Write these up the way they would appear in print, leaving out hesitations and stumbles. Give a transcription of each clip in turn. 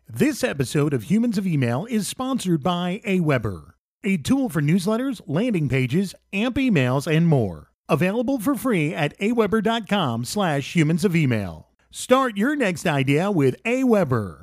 This episode of Humans of Email is sponsored by Aweber, a tool for newsletters, landing pages, AMP emails, and more. Available for free at aweber.com/humans of email. Start your next idea with Aweber.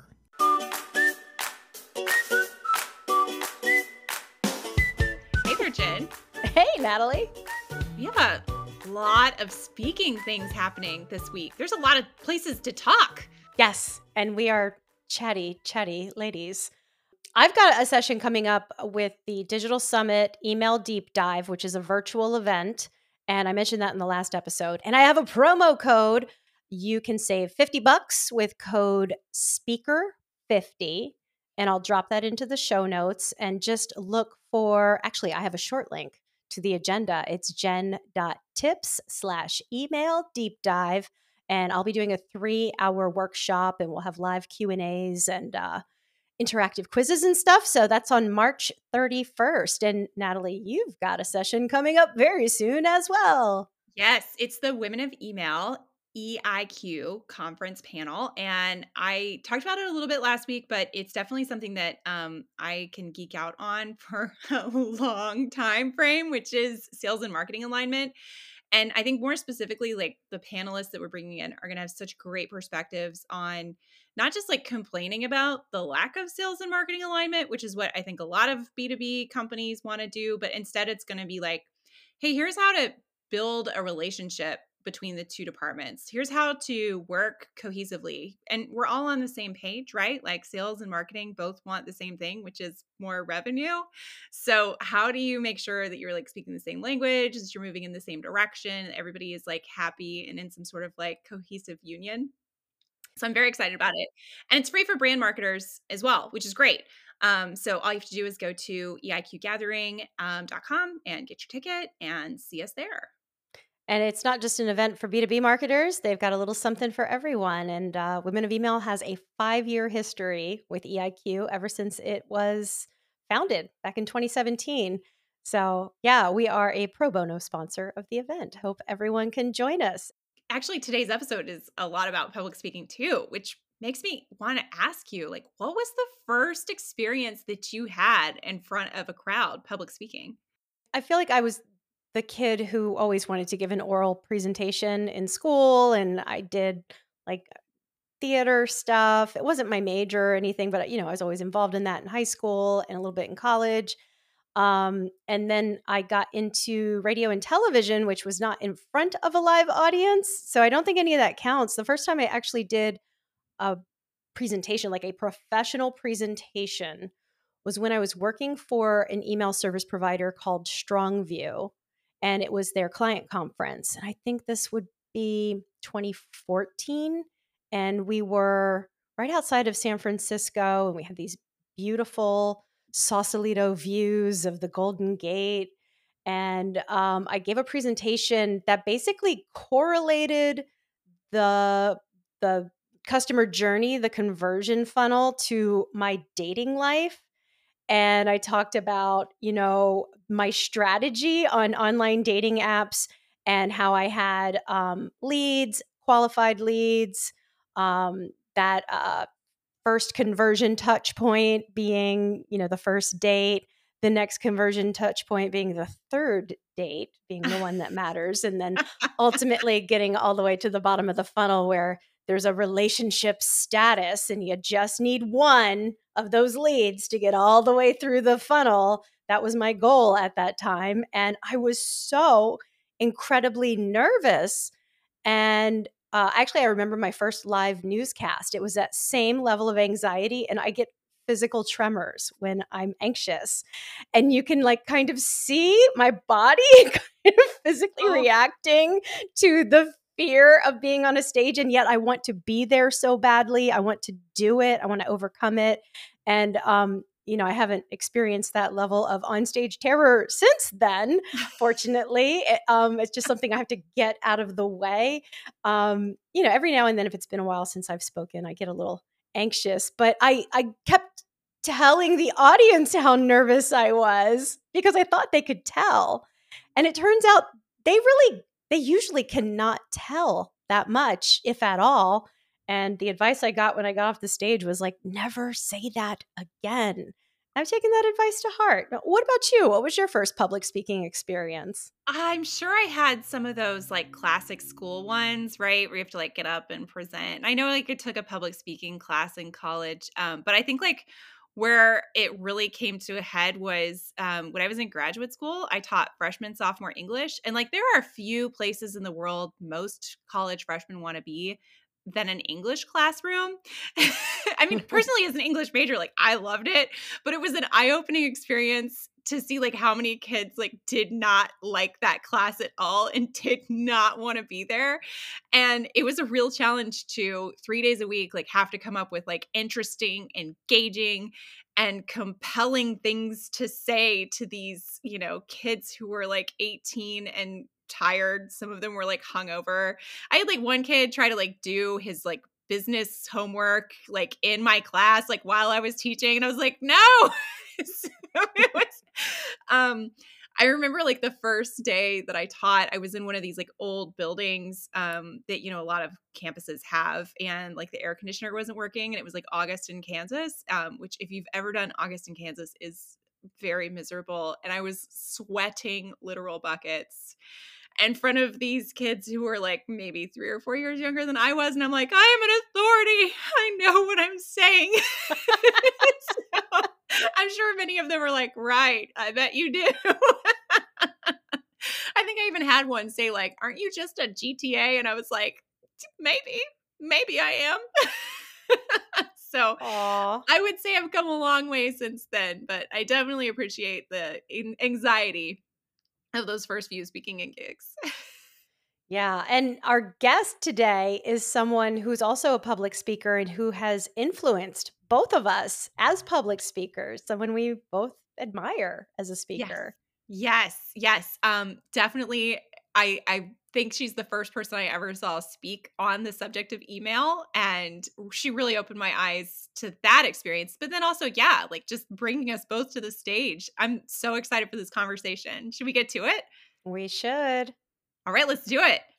Hey there, Jen. Hey, Natalie. We have a lot of speaking things happening this week. There's a lot of places to talk. Yes, and we are chatty ladies. I've got a session coming up with the Digital Summit Email Deep Dive, which is a virtual event. And I mentioned that in the last episode. And I have a promo code. You can save $50 with code SPEAKER50. And I'll drop that into the show notes and just look for, actually, I have a short link to the agenda. It's jen.tips/email deep dive. And I'll be doing a 3-hour workshop, and we'll have live Q&As and interactive quizzes and stuff. So that's on March 31st. And Natalie, you've got a session coming up very soon as well. Yes, it's the Women of Email EIQ conference panel. And I talked about it a little bit last week, but it's definitely something that I can geek out on for a long time frame, which is sales and marketing alignment. And I think more specifically, like the panelists that we're bringing in are going to have such great perspectives on not just like complaining about the lack of sales and marketing alignment, which is what I think a lot of B2B companies want to do, but instead it's going to be like, hey, here's how to build a relationship between the two departments. Here's how to work cohesively. And we're all on the same page, right? Like sales and marketing both want the same thing, which is more revenue. So how do you make sure that you're like speaking the same language, that you're moving in the same direction, everybody is like happy and in some sort of like cohesive union? So I'm very excited about it. And it's free for brand marketers as well, which is great. So all you have to do is go to eiqgathering.com and get your ticket and see us there. And it's not just an event for B2B marketers. They've got a little something for everyone. And Women of Email has a 5-year history with EIQ ever since it was founded back in 2017. So yeah, we are a pro bono sponsor of the event. Hope everyone can join us. Actually, today's episode is a lot about public speaking too, which makes me want to ask you, like, what was the first experience that you had in front of a crowd public speaking? I feel like I was the kid who always wanted to give an oral presentation in school, and I did like theater stuff. It wasn't my major or anything, but I was always involved in that in high school and a little bit in college. And then I got into radio and television, which was not in front of a live audience. So I don't think any of that counts. The first time I actually did a presentation, like a professional presentation, was when I was working for an email service provider called Strongview, and it was their client conference. And I think this would be 2014, and we were right outside of San Francisco, and we had these beautiful Sausalito views of the Golden Gate. And I gave a presentation that basically correlated the customer journey, the conversion funnel, to my dating life. And I talked about, my strategy on online dating apps and how I had leads, qualified leads, that first conversion touch point being, the first date, the next conversion touch point being the third date, being the one that matters, and then ultimately getting all the way to the bottom of the funnel where there's a relationship status and you just need one of those leads to get all the way through the funnel. That was my goal at that time. And I was so incredibly nervous. And actually, I remember my first live newscast. It was that same level of anxiety. And I get physical tremors when I'm anxious. And you can kind of see my body kind of physically reacting to the fear of being on a stage, and yet I want to be there so badly. I want to do it. I want to overcome it. And, I haven't experienced that level of onstage terror since then, fortunately. It's just something I have to get out of the way. Every now and then, if it's been a while since I've spoken, I get a little anxious, but I kept telling the audience how nervous I was because I thought they could tell. And it turns out they usually cannot tell that much, if at all. And the advice I got when I got off the stage was like, never say that again. I've taken that advice to heart. Now, what about you? What was your first public speaking experience? I'm sure I had some of those like classic school ones, right? Where you have to like get up and present. I know like I took a public speaking class in college, but I think like where it really came to a head was when I was in graduate school. I taught freshman, sophomore English, and like there are a few places in the world most college freshmen want to be than an English classroom. I mean, personally, as an English major, like I loved it, but it was an eye-opening experience to see like how many kids like did not like that class at all and did not want to be there. And it was a real challenge to 3 days a week like have to come up with like interesting, engaging, and compelling things to say to these, kids who were like 18 and tired. Some of them were like hungover. I had like one kid try to like do his like business homework like in my class like while I was teaching, and I was like, no. So it was I remember like the first day that I taught, I was in one of these like old buildings that a lot of campuses have, and like the air conditioner wasn't working, and it was like August in Kansas, which if you've ever done August in Kansas is very miserable, and I was sweating literal buckets in front of these kids who were like maybe 3 or 4 years younger than I was. And I'm like, I am an authority. I know what I'm saying. So, I'm sure many of them are like, right, I bet you do. I think I even had one say like, aren't you just a GTA? And I was like, maybe I am. So Aw. I would say I've come a long way since then, but I definitely appreciate the anxiety of those first few speaking gigs. Yeah. And our guest today is someone who's also a public speaker and who has influenced both of us as public speakers, someone we both admire as a speaker. Yes. Definitely. I think she's the first person I ever saw speak on the subject of email, and she really opened my eyes to that experience. But then also, like just bringing us both to the stage. I'm so excited for this conversation. Should we get to it? We should. All right, let's do it.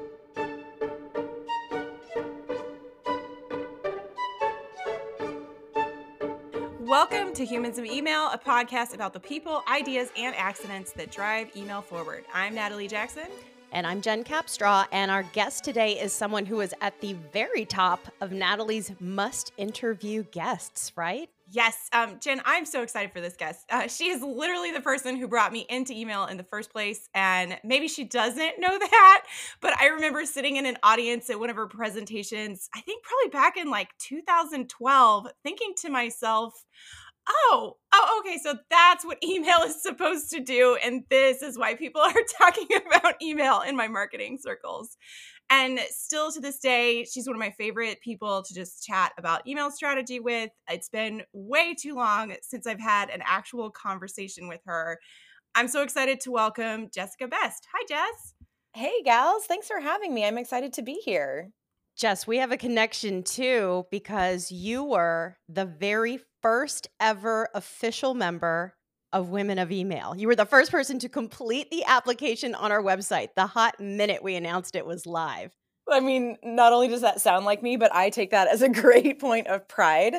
Welcome to Humans of Email, a podcast about the people, ideas, and accidents that drive email forward. I'm Natalie Jackson. And I'm Jen Capstraw, and our guest today is someone who is at the very top of Natalie's must-interview guests, right? Yes. Jen, I'm so excited for this guest. She is literally the person who brought me into email in the first place, and maybe she doesn't know that, but I remember sitting in an audience at one of her presentations, I think probably back in like 2012, thinking to myself, oh, okay. So that's what email is supposed to do. And this is why people are talking about email in my marketing circles. And still to this day, she's one of my favorite people to just chat about email strategy with. It's been way too long since I've had an actual conversation with her. I'm so excited to welcome Jessica Best. Hi, Jess. Hey, gals. Thanks for having me. I'm excited to be here. Jess, we have a connection too because you were the very first ever official member of Women of Email. You were the first person to complete the application on our website the hot minute we announced it was live. I mean, not only does that sound like me, but I take that as a great point of pride.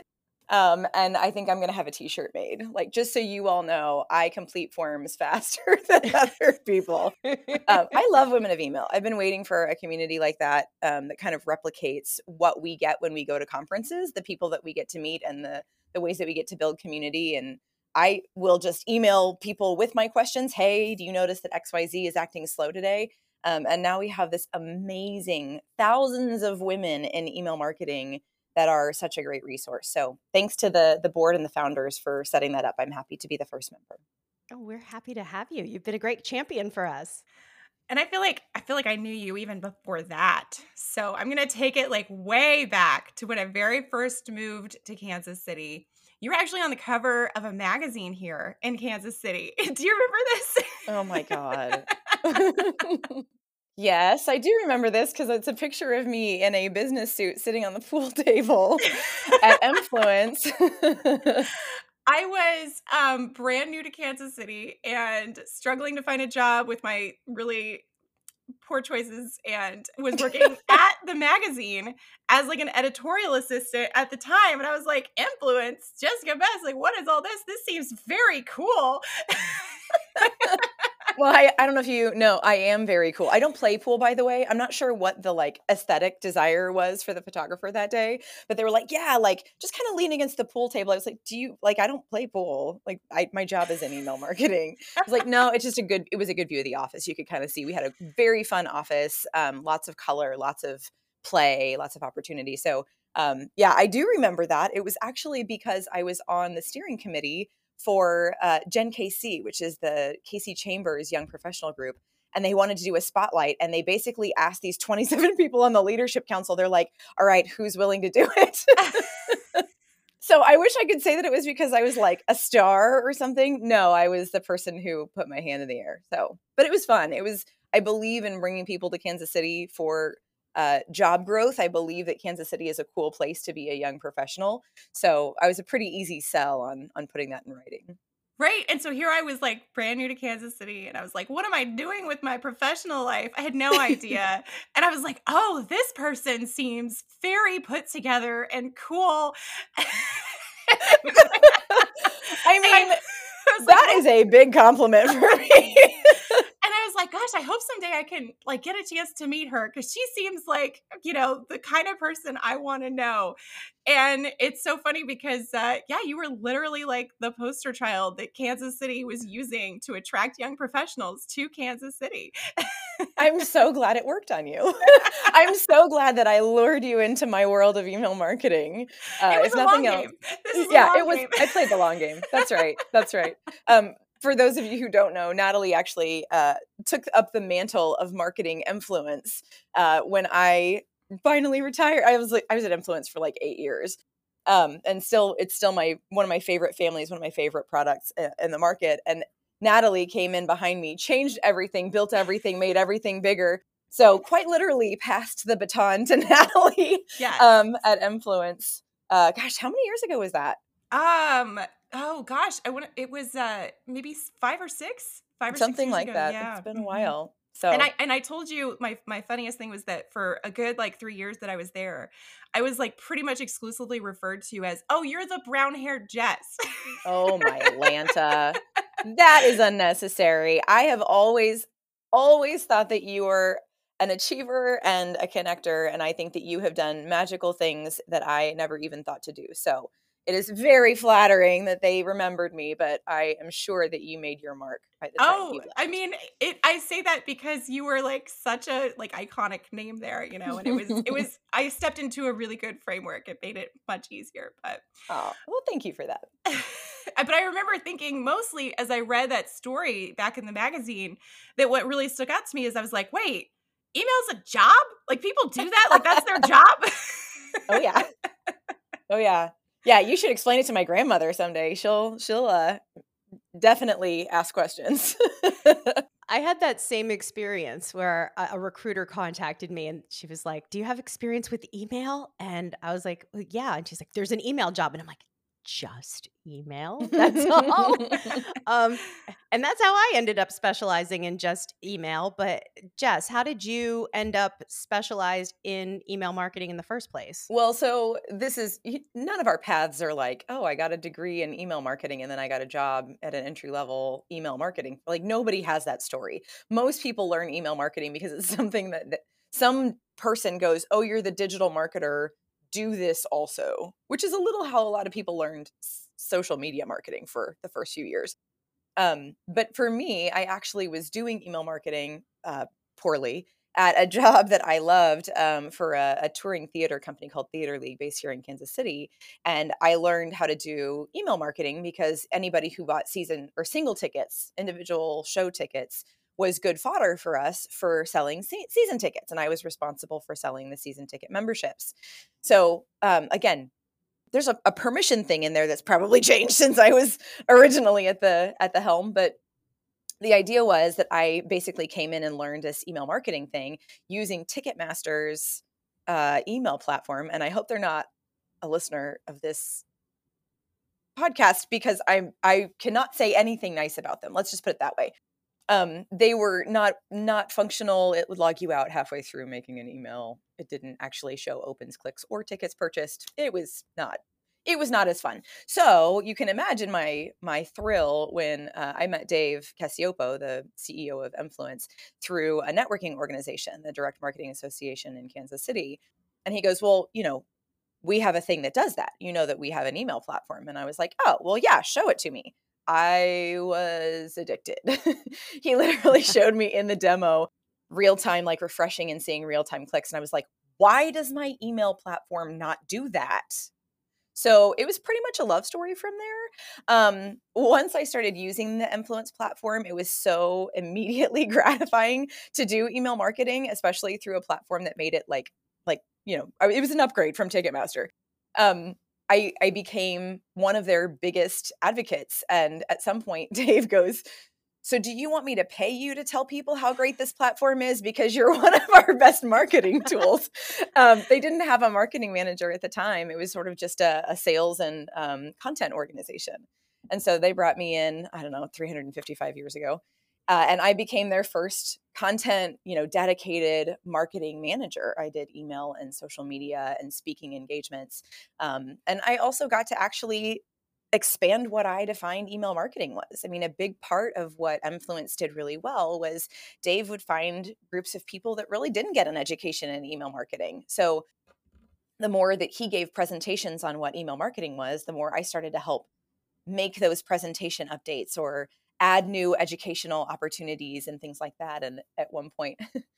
And I think I'm going to have a t-shirt made. Like, just so you all know, I complete forms faster than other people. I love Women of Email. I've been waiting for a community like that that kind of replicates what we get when we go to conferences, the people that we get to meet, and the ways that we get to build community. And I will just email people with my questions. Hey, do you notice that XYZ is acting slow today? And now we have this amazing thousands of women in email marketing that are such a great resource. So thanks to the board and the founders for setting that up. I'm happy to be the first member. Oh, we're happy to have you. You've been a great champion for us. And I feel like I knew you even before that. So I'm going to take it like way back to when I very first moved to Kansas City. You were actually on the cover of a magazine here in Kansas City. Do you remember this? Oh my God. Yes, I do remember this because it's a picture of me in a business suit sitting on the pool table at Influence. I was brand new to Kansas City and struggling to find a job with my really poor choices and was working at the magazine as like an editorial assistant at the time. And I was like, influence, Jessica Best, like, what is all this? This seems very cool. Well, I don't know if you know, I am very cool. I don't play pool, by the way. I'm not sure what the like aesthetic desire was for the photographer that day, but they were like, yeah, like just kind of lean against the pool table. I was like, I don't play pool. Like my job is in email marketing. I was like, no, it was a good view of the office. You could kind of see we had a very fun office, lots of color, lots of play, lots of opportunity. So yeah, I do remember that. It was actually because I was on the steering committee for Gen KC, which is the KC Chambers Young Professional Group. And they wanted to do a spotlight. And they basically asked these 27 people on the leadership council, they're like, all right, who's willing to do it? So I wish I could say that it was because I was like a star or something. No, I was the person who put my hand in the air. So, but it was fun. I believe in bringing people to Kansas City for job growth. I believe that Kansas City is a cool place to be a young professional. So I was a pretty easy sell on putting that in writing. Right. And so here I was like brand new to Kansas City and I was like, what am I doing with my professional life? I had no idea. And I was like, oh, this person seems very put together and cool. I mean, that is a big compliment for me. And I was like, gosh, I hope someday I can like get a chance to meet her because she seems like, the kind of person I want to know. And it's so funny because, you were literally like the poster child that Kansas City was using to attract young professionals to Kansas City. I'm so glad it worked on you. I'm so glad that I lured you into my world of email marketing. It was if a nothing long else, game. This is yeah, a long it was. game. I played the long game. That's right. That's right. For those of you who don't know, Natalie actually took up the mantle of marketing influence when I finally retired. I was at Influence for like 8 years, and it's still one of my favorite families, one of my favorite products in the market. And Natalie came in behind me, changed everything, built everything, made everything bigger. So quite literally passed the baton to Natalie at Influence. Gosh, how many years ago was that? Oh gosh, it was maybe 5 or 6, 5 or 6 Something years like ago. that. Yeah. It's been a while. So And I told you my funniest thing was that for a good like 3 years that I was there, I was like pretty much exclusively referred to as, oh, you're the brown-haired Jess. oh my Lanta. That is unnecessary. I have always thought that you were an achiever and a connector, and I think that you have done magical things that I never even thought to do. So it is very flattering that they remembered me, but I am sure that you made your mark by the time you left. I mean, I say that because you were like such a like iconic name there, and it was I stepped into a really good framework. It made it much easier, but oh, well, thank you for that. But I remember thinking mostly as I read that story back in the magazine that what really stuck out to me is I was like, wait, email's a job? Like people do that? Like that's their job? Oh yeah. Oh yeah. Yeah, you should explain it to my grandmother someday. She'll definitely ask questions. I had that same experience where a recruiter contacted me and she was like, do you have experience with email? And I was like, well, yeah. And she's like, there's an email job. And I'm like, just email? That's all. And that's how I ended up specializing in just email. But Jess, how did you end up specialized in email marketing in the first place? Well, so none of our paths are like, oh, I got a degree in email marketing and then I got a job at an entry level email marketing. Like nobody has that story. Most people learn email marketing because it's something that some person goes, oh, you're the digital marketer, do this also, which is a little how a lot of people learned social media marketing for the first few years. But for me, I actually was doing email marketing poorly at a job that I loved for a touring theater company called Theater League based here in Kansas City. And I learned how to do email marketing because anybody who bought season or single tickets, individual show tickets, was good fodder for us for selling season tickets. And I was responsible for selling the season ticket memberships. So again, there's a permission thing in there that's probably changed since I was originally at the helm. But the idea was that I basically came in and learned this email marketing thing using Ticketmaster's email platform. And I hope they're not a listener of this podcast because I cannot say anything nice about them. Let's just put it that way. They were not functional. It would log you out halfway through making an email. It didn't actually show opens, clicks, or tickets purchased. It was not as fun. So you can imagine my thrill when I met Dave Casiopo, the CEO of Mfluence, through a networking organization, the Direct Marketing Association in Kansas City. And he goes, well, we have a thing that does that. That we have an email platform. And I was like, oh, well, yeah, show it to me. I was addicted. He literally showed me in the demo real time, like refreshing and seeing real time clicks. And I was like, why does my email platform not do that? So it was pretty much a love story from there. Once I started using the Mfluence platform, it was so immediately gratifying to do email marketing, especially through a platform that made it it was an upgrade from Ticketmaster. I became one of their biggest advocates. And at some point, Dave goes, so do you want me to pay you to tell people how great this platform is? Because you're one of our best marketing tools. They didn't have a marketing manager at the time. It was sort of just a sales and content organization. And so they brought me in, 355 years ago. And I became their first content, dedicated marketing manager. I did email and social media and speaking engagements. And I also got to actually expand what I defined email marketing was. I mean, a big part of what Mfluence did really well was Dave would find groups of people that really didn't get an education in email marketing. So the more that he gave presentations on what email marketing was, the more I started to help make those presentation updates or add new educational opportunities and things like that. And at one point,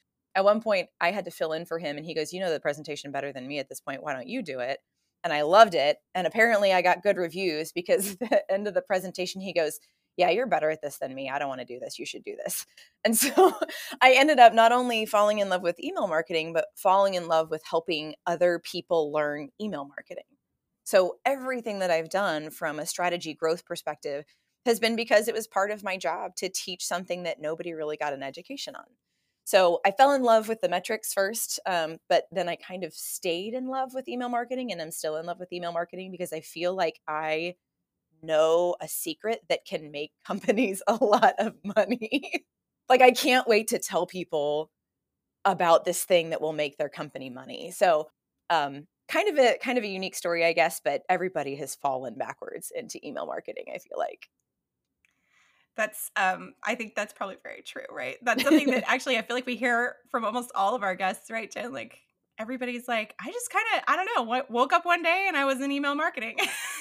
I had to fill in for him, and he goes, the presentation better than me at this point. Why don't you do it? And I loved it. And apparently I got good reviews, because at the end of the presentation, he goes, yeah, you're better at this than me. I don't want to do this. You should do this. And so I ended up not only falling in love with email marketing, but falling in love with helping other people learn email marketing. So everything that I've done from a strategy growth perspective has been because it was part of my job to teach something that nobody really got an education on. So I fell in love with the metrics first, but then I kind of stayed in love with email marketing, and I'm still in love with email marketing because I feel like I know a secret that can make companies a lot of money. Like, I can't wait to tell people about this thing that will make their company money. So kind of a unique story, I guess, but everybody has fallen backwards into email marketing, I feel like. That's I think that's probably very true, right? That's something that actually I feel like we hear from almost all of our guests, right, Jen? Like, everybody's like, I just kind of, I don't know, woke up one day and I was in email marketing.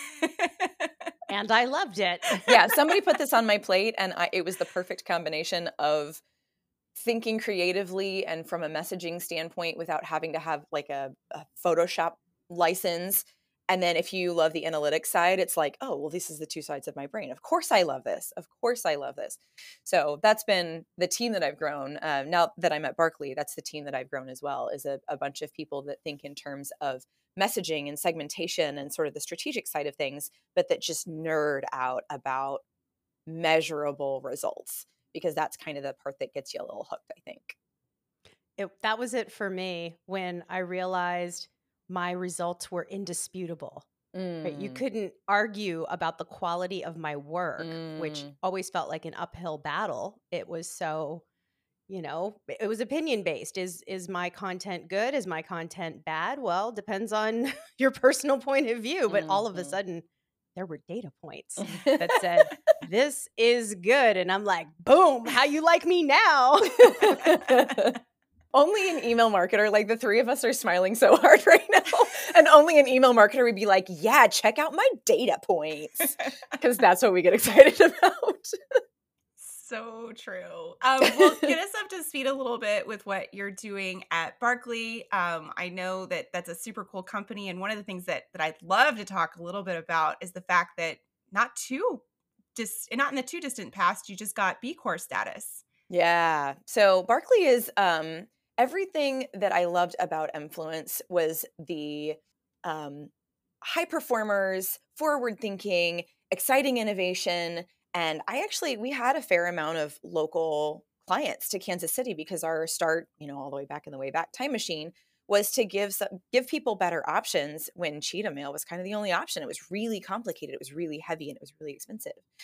And I loved it. Yeah, somebody put this on my plate, and it was the perfect combination of thinking creatively and from a messaging standpoint without having to have like a Photoshop license. And then if you love the analytics side, it's like, oh, well, this is the two sides of my brain. Of course I love this. Of course I love this. So that's been the team that I've grown. Now that I'm at Barkley, that's the team that I've grown as well, is a bunch of people that think in terms of messaging and segmentation and sort of the strategic side of things, but that just nerd out about measurable results, because that's kind of the part that gets you a little hooked, I think. That was it for me when I realized my results were indisputable. Right? You couldn't argue about the quality of my work, which always felt like an uphill battle. It was so, it was opinion based. Is my content good? Is my content bad? Well, depends on your personal point of view. But all of a sudden, there were data points that said, this is good. And I'm like, boom, how you like me now? Only an email marketer, like the three of us are smiling so hard right now. And only an email marketer would be like, yeah, check out my data points. Because that's what we get excited about. So true. Well, get us up to speed a little bit with what you're doing at Barkley. I know that that's a super cool company. And one of the things that I'd love to talk a little bit about is the fact that not in the too distant past, you just got B Corp status. Yeah. So Barkley is everything that I loved about Mfluence was the high performers, forward thinking, exciting innovation. And we had a fair amount of local clients to Kansas City, because our start, all the way back in the Wayback Time Machine, was to give people better options when Cheetah Mail was kind of the only option. It was really complicated. It was really heavy, and it was really expensive.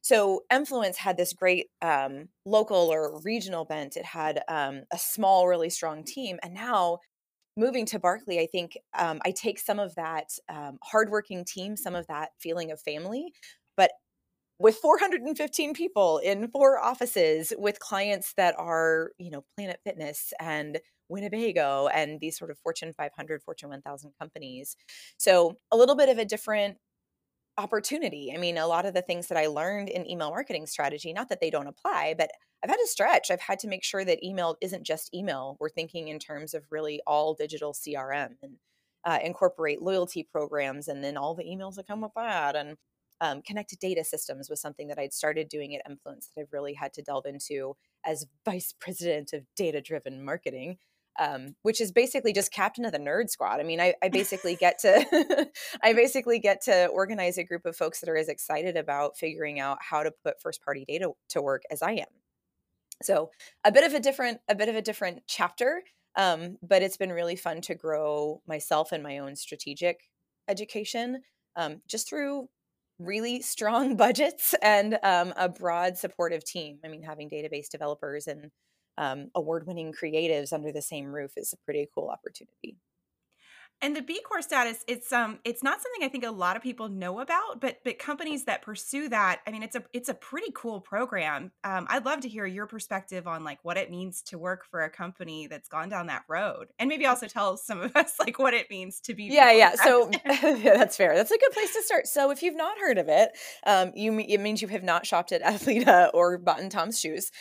So Mfluence had this great local or regional bent. It had a small, really strong team. And now moving to Barkley, I think I take some of that hardworking team, some of that feeling of family, but with 415 people in 4 offices, with clients that are, Planet Fitness and Winnebago and these sort of Fortune 500, Fortune 1000 companies. So a little bit of a different opportunity. I mean, a lot of the things that I learned in email marketing strategy, not that they don't apply, but I've had to stretch. I've had to make sure that email isn't just email. We're thinking in terms of really all digital CRM and incorporate loyalty programs and then all the emails that come with that. And connected data systems was something that I'd started doing at Mfluence that I've really had to delve into as vice president of data-driven marketing. Which is basically just captain of the nerd squad. I mean, I basically get to I basically get to organize a group of folks that are as excited about figuring out how to put first party data to work as I am. So a bit of a different chapter, but it's been really fun to grow myself and my own strategic education just through really strong budgets and a broad supportive team. I mean, having database developers and award-winning creatives under the same roof is a pretty cool opportunity. And the B Corp status, it's not something I think a lot of people know about, but companies that pursue that, I mean, it's a pretty cool program. I'd love to hear your perspective on like what it means to work for a company that's gone down that road, and maybe also tell some of us like what it means to be. Yeah. So yeah, that's fair. That's a good place to start. So if you've not heard of it, it means you have not shopped at Athleta or bought in Tom's shoes.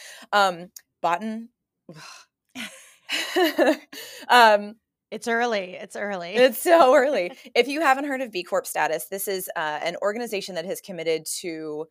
It's early. It's early. It's so early. If you haven't heard of B Corp status, this is an organization that has committed to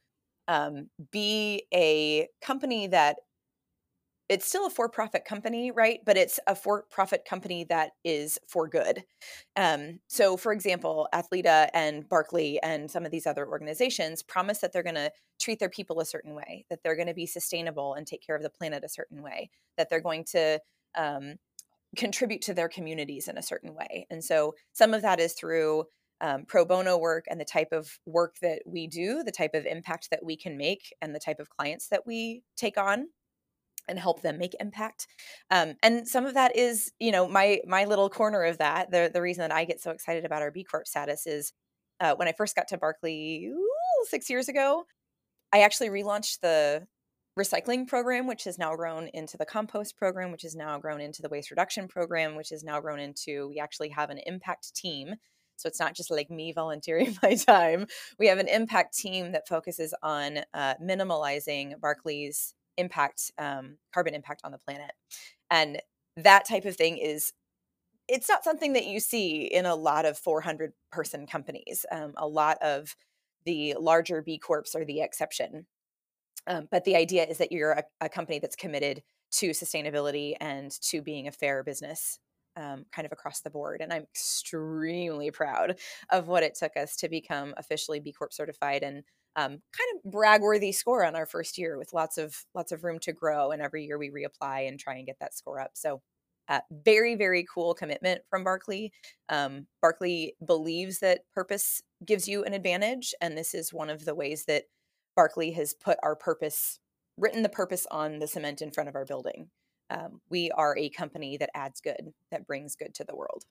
be a company that it's still a for-profit company, right? But it's a for-profit company that is for good. So for example, Athleta and Barkley and some of these other organizations promise that they're going to treat their people a certain way, that they're going to be sustainable and take care of the planet a certain way, that they're going to contribute to their communities in a certain way. And so some of that is through pro bono work and the type of work that we do, the type of impact that we can make, and the type of clients that we take on and help them make impact. And some of that is, my little corner of that. The reason that I get so excited about our B Corp status is when I first got to Barkley 6 years ago, I actually relaunched the recycling program, which has now grown into the compost program, which has now grown into the waste reduction program, which has now grown into, we actually have an impact team. So it's not just like me volunteering my time. We have an impact team that focuses on minimalizing Barkley's impact, carbon impact on the planet. And that type of thing it's not something that you see in a lot of 400 person companies. A lot of the larger B Corps are the exception. But the idea is that you're a company that's committed to sustainability and to being a fair business kind of across the board. And I'm extremely proud of what it took us to become officially B Corp certified and kind of brag-worthy score on our first year with lots of room to grow. And every year we reapply and try and get that score up. So very, very cool commitment from Barkley. Barkley believes that purpose gives you an advantage. And this is one of the ways that Barkley has written the purpose on the cement in front of our building. We are a company that adds good, that brings good to the world.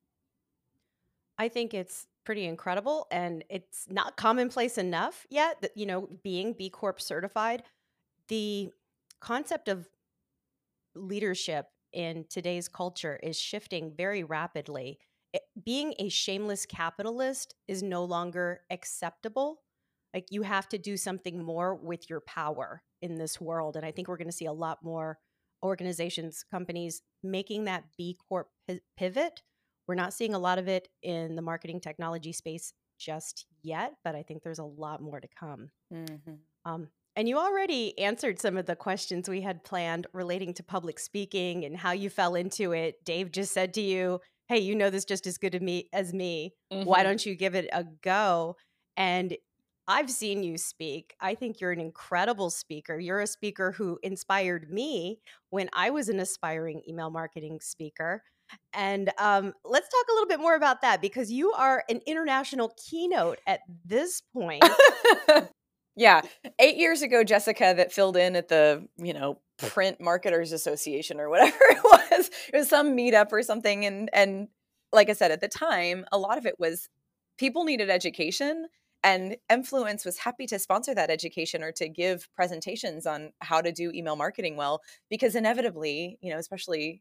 I think it's pretty incredible, and it's not commonplace enough yet that, being B Corp certified. The concept of leadership in today's culture is shifting very rapidly. Being a shameless capitalist is no longer acceptable. Like, you have to do something more with your power in this world. And I think we're going to see a lot more organizations, companies making that B Corp pivot. We're not seeing a lot of it in the marketing technology space just yet, but I think there's a lot more to come. Mm-hmm. And you already answered some of the questions we had planned relating to public speaking and how you fell into it. Dave just said to you, hey, you know this just as good as me. Mm-hmm. Why don't you give it a go? And I've seen you speak. I think you're an incredible speaker. You're a speaker who inspired me when I was an aspiring email marketing speaker. And let's talk a little bit more about that, because you are an international keynote at this point. Yeah. 8 years ago, Jessica, that filled in at the, Print Marketers Association or whatever it was some meetup or something. And like I said, at the time, a lot of it was people needed education, and Influence was happy to sponsor that education or to give presentations on how to do email marketing well, because inevitably, especially,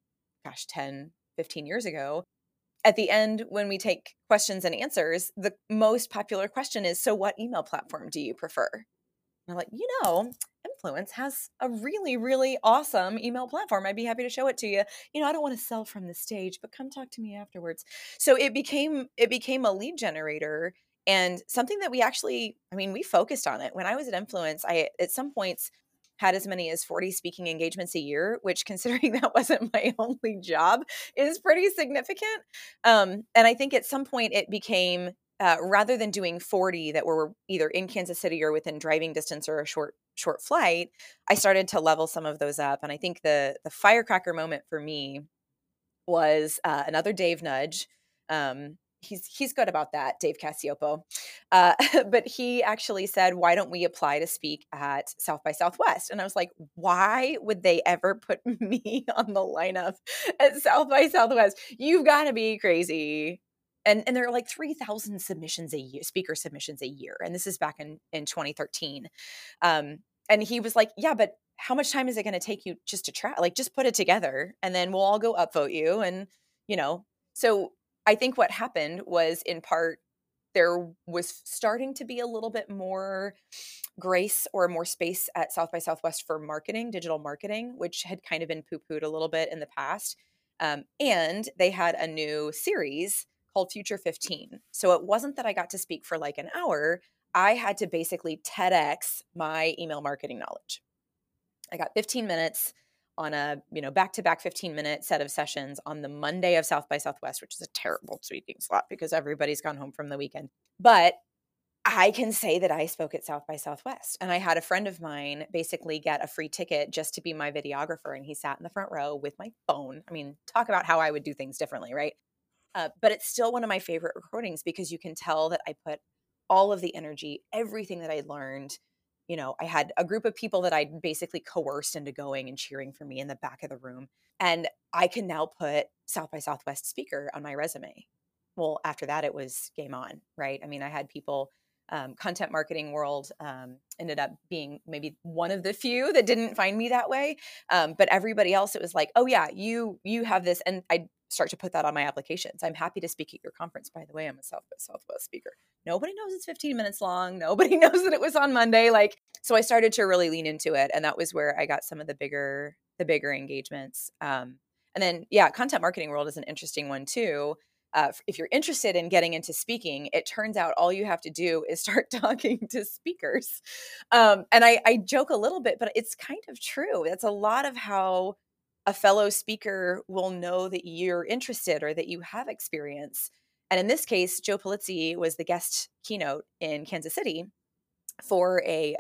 10, 15 years ago, at the end, when we take questions and answers, the most popular question is, so what email platform do you prefer? And I'm like, Influence has a really, really awesome email platform. I'd be happy to show it to you. I don't want to sell from the stage, but come talk to me afterwards. So it became a lead generator, and something that we focused on it. When I was at Influence, I at some points had as many as 40 speaking engagements a year, which, considering that wasn't my only job, is pretty significant. And I think at some point it became, rather than doing 40 that were either in Kansas City or within driving distance or a short flight, I started to level some of those up. And I think the firecracker moment for me was another Dave nudge. He's good about that, Dave Cassiopo. But he actually said, why don't we apply to speak at South by Southwest? And I was like, why would they ever put me on the lineup at South by Southwest? You've got to be crazy. And there are like 3,000 submissions a year, speaker submissions a year. And this is back in 2013. And he was like, yeah, but how much time is it going to take you just to try? Like, just put it together and then we'll all go upvote you. And, so I think what happened was, in part, there was starting to be a little bit more grace or more space at South by Southwest for marketing, digital marketing, which had kind of been poo-pooed a little bit in the past. And they had a new series called Future 15. So it wasn't that I got to speak for like an hour. I had to basically TEDx my email marketing knowledge. I got 15 minutes on a, back-to-back 15-minute set of sessions on the Monday of South by Southwest, which is a terrible speaking slot because everybody's gone home from the weekend. But I can say that I spoke at South by Southwest, and I had a friend of mine basically get a free ticket just to be my videographer, and he sat in the front row with my phone. I mean, talk about how I would do things differently, right? But it's still one of my favorite recordings because you can tell that I put all of the energy, everything that I learned. I had a group of people that I basically coerced into going and cheering for me in the back of the room. And I can now put South by Southwest speaker on my resume. Well, after that, it was game on, right? I mean, I had people, content marketing world ended up being maybe one of the few that didn't find me that way. But everybody else, it was like, oh yeah, you have this. And I start to put that on my applications. I'm happy to speak at your conference. By the way, I'm a South by Southwest speaker. Nobody knows it's 15 minutes long. Nobody knows that it was on Monday. So I started to really lean into it. And that was where I got some of the bigger engagements. And then, yeah, content marketing world is an interesting one too. If you're interested in getting into speaking, it turns out all you have to do is start talking to speakers. And I joke a little bit, but it's kind of true. That's a lot of how a fellow speaker will know that you're interested or that you have experience. And in this case, Joe Polizzi was the guest keynote in Kansas City for the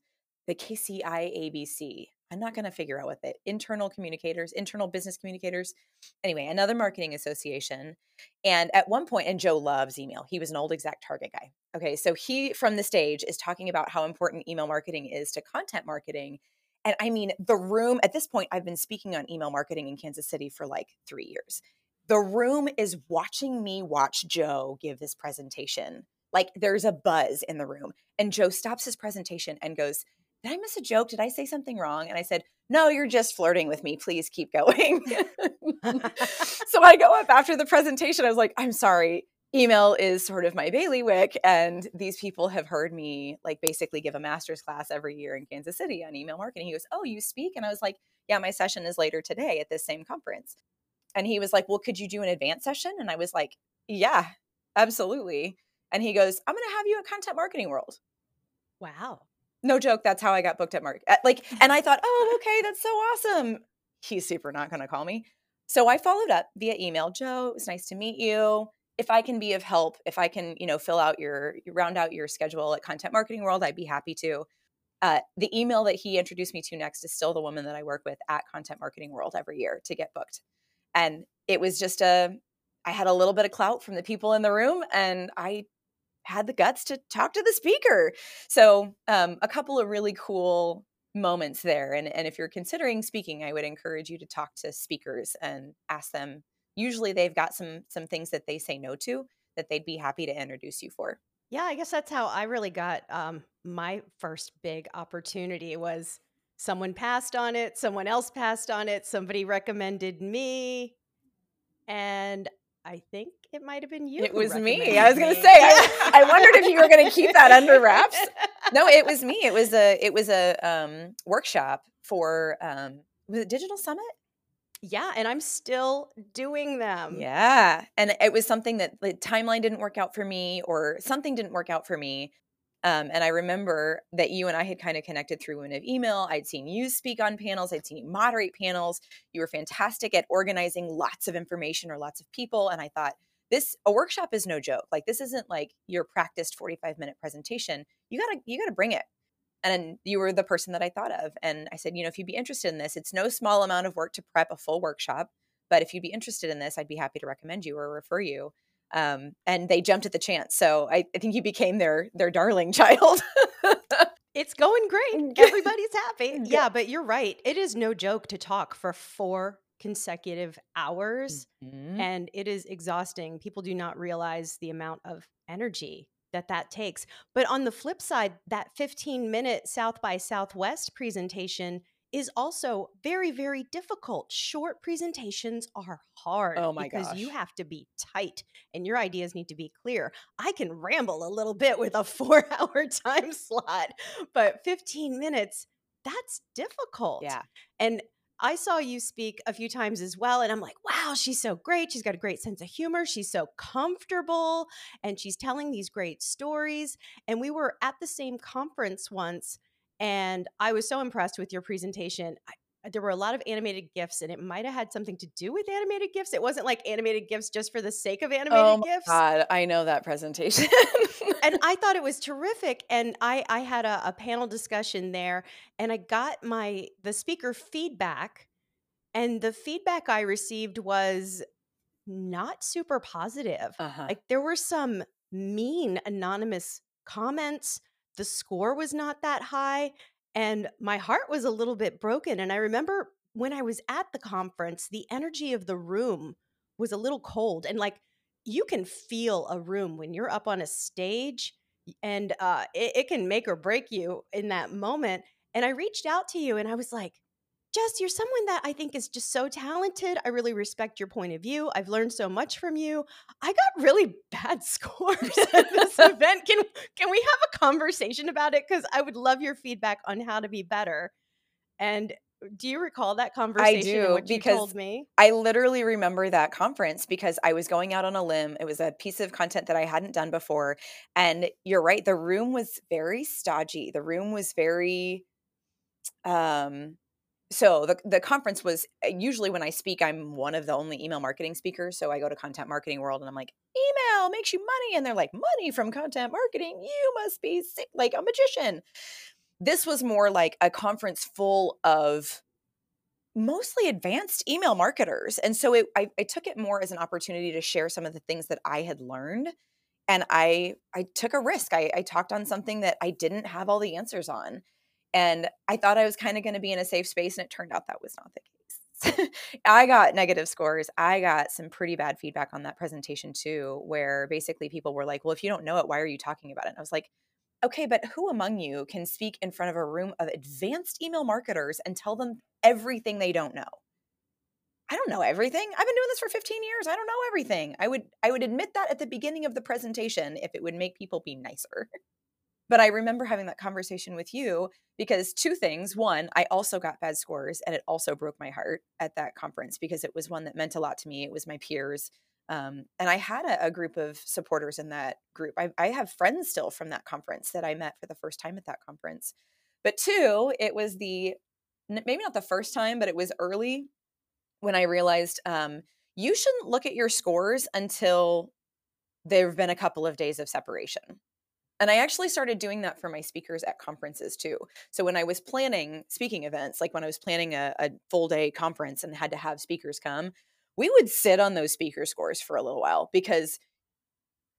KCIABC. I'm not going to figure out what the internal business communicators. Anyway, another marketing association. And at one point, and Joe loves email. He was an old ExactTarget guy. Okay. So he, from the stage, is talking about how important email marketing is to content marketing. And I mean, the room at this point, I've been speaking on email marketing in Kansas City for like 3 years. The room is watching me watch Joe give this presentation. Like, there's a buzz in the room. And Joe stops his presentation and goes, did I miss a joke? Did I say something wrong? And I said, no, you're just flirting with me. Please keep going. So I go up after the presentation. I was like, I'm sorry. Email is sort of my bailiwick. And these people have heard me like basically give a master's class every year in Kansas City on email marketing. He goes, oh, you speak? And I was like, yeah, my session is later today at this same conference. And he was like, well, could you do an advanced session? And I was like, yeah, absolutely. And he goes, I'm going to have you at Content Marketing World. Wow. No joke. That's how I got booked at and I thought, oh, okay, that's so awesome. He's super not going to call me. So I followed up via email. Joe, it was nice to meet you. If I can be of help, if I can, round out your schedule at Content Marketing World, I'd be happy to. The email that he introduced me to next is still the woman that I work with at Content Marketing World every year to get booked. And it was just I had a little bit of clout from the people in the room, and I had the guts to talk to the speaker. So a couple of really cool moments there. And if you're considering speaking, I would encourage you to talk to speakers and ask them. Usually they've got some things that they say no to that they'd be happy to introduce you for. Yeah, I guess that's how I really got my first big opportunity was someone passed on it, someone else passed on it, somebody recommended me, and I think it might have been you. It who was me. recommended I was going to me. say, I wondered if you were going to keep that under wraps. No, it was me. It was a workshop for, was it Digital Summit? Yeah, and I'm still doing them. Yeah. And it was something that the timeline didn't work out for me, or something didn't work out for me. And I remember that you and I had kind of connected through Women of Email. I'd seen you speak on panels. I'd seen you moderate panels. You were fantastic at organizing lots of information or lots of people. And I thought, a workshop is no joke. Like, this isn't like your practiced 45-minute presentation. You gotta bring it. And you were the person that I thought of. And I said, if you'd be interested in this, it's no small amount of work to prep a full workshop. But if you'd be interested in this, I'd be happy to recommend you or refer you. And they jumped at the chance. So I think you became their darling child. It's going great. Everybody's happy. Yeah, but you're right. It is no joke to talk for 4 consecutive hours. Mhm. And it is exhausting. People do not realize the amount of energy that takes. But on the flip side, that 15-minute South by Southwest presentation is also very, very difficult. Short presentations are hard Oh my because you gosh. have to be tight and your ideas need to be clear. I can ramble a little bit with a 4-hour time slot, but 15 minutes, that's difficult. Yeah. And I saw you speak a few times as well, and I'm like, wow, she's so great. She's got a great sense of humor. She's so comfortable, and she's telling these great stories. And we were at the same conference once, and I was so impressed with your presentation. There were a lot of animated GIFs, and it might have had something to do with animated GIFs. It wasn't like animated GIFs just for the sake of animated Oh my GIFs. God, I know that presentation. And I thought it was terrific. And I had a panel discussion there, and I got the speaker feedback. And the feedback I received was not super positive. Uh-huh. Like, there were some mean anonymous comments. The score was not that high. And my heart was a little bit broken. And I remember when I was at the conference, the energy of the room was a little cold. And like, you can feel a room when you're up on a stage, and it can make or break you in that moment. And I reached out to you and I was like, Jess, you're someone that I think is just so talented. I really respect your point of view. I've learned so much from you. I got really bad scores at this event. Can we have a conversation about it? Because I would love your feedback on how to be better. And do you recall that conversation and do, what you because told me? I literally remember that conference because I was going out on a limb. It was a piece of content that I hadn't done before. And you're right, the room was very stodgy. The room was very so the conference was, usually when I speak, I'm one of the only email marketing speakers. So I go to Content Marketing World and I'm like, email makes you money. And they're like, money from content marketing? You must be sick, like a magician. This was more like a conference full of mostly advanced email marketers. And so I took it more as an opportunity to share some of the things that I had learned. And I took a risk. I talked on something that I didn't have all the answers on. And I thought I was kind of going to be in a safe space, and it turned out that was not the case. I got negative scores. I got some pretty bad feedback on that presentation too, where basically people were like, well, if you don't know it, why are you talking about it? And I was like, okay, but who among you can speak in front of a room of advanced email marketers and tell them everything they don't know? I don't know everything. I've been doing this for 15 years. I don't know everything. I would admit that at the beginning of the presentation if it would make people be nicer. But I remember having that conversation with you because 2 things. One, I also got bad scores, and it also broke my heart at that conference because it was one that meant a lot to me. It was my peers. And I had a group of supporters in that group. I have friends still from that conference that I met for the first time at that conference. But 2, it was maybe not the first time, but it was early when I realized you shouldn't look at your scores until there have been a couple of days of separation. And I actually started doing that for my speakers at conferences too. So when I was planning speaking events, like when I was planning a full day conference and had to have speakers come, we would sit on those speaker scores for a little while because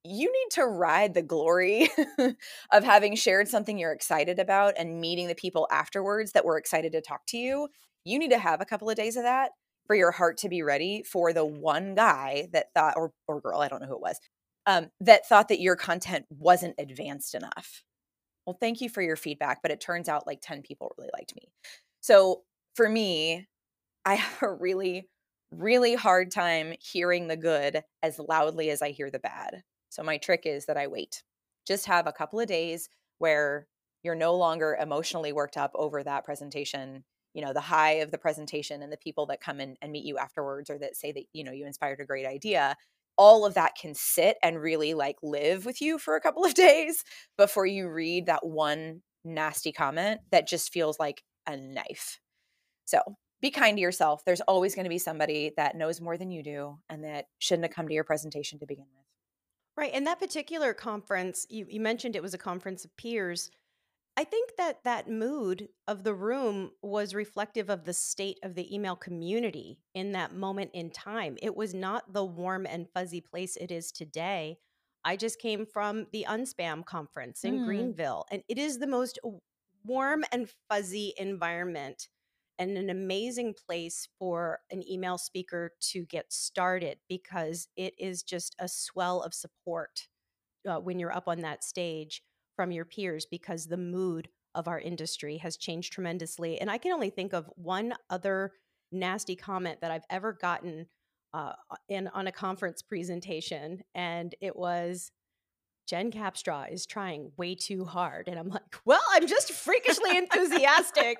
you need to ride the glory of having shared something you're excited about and meeting the people afterwards that were excited to talk to you. You need to have a couple of days of that for your heart to be ready for the one guy that thought, or girl, I don't know who it was, that thought that your content wasn't advanced enough. Well, thank you for your feedback, but it turns out like 10 people really liked me. So for me, I have a really, really hard time hearing the good as loudly as I hear the bad. So my trick is that I wait. Just have a couple of days where you're no longer emotionally worked up over that presentation, the high of the presentation and the people that come in and meet you afterwards, or that say that, you inspired a great idea. All of that can sit and really like live with you for a couple of days before you read that one nasty comment that just feels like a knife. So be kind to yourself. There's always going to be somebody that knows more than you do and that shouldn't have come to your presentation to begin with. Right. And that particular conference, you mentioned it was a conference of peers. I think that mood of the room was reflective of the state of the email community in that moment in time. It was not the warm and fuzzy place it is today. I just came from the Unspam conference in Greenville, and it is the most warm and fuzzy environment and an amazing place for an email speaker to get started, because it is just a swell of support when you're up on that stage from your peers, because the mood of our industry has changed tremendously. And I can only think of one other nasty comment that I've ever gotten on a conference presentation, and it was, Jen Capstraw is trying way too hard. And I'm like, well, I'm just freakishly enthusiastic.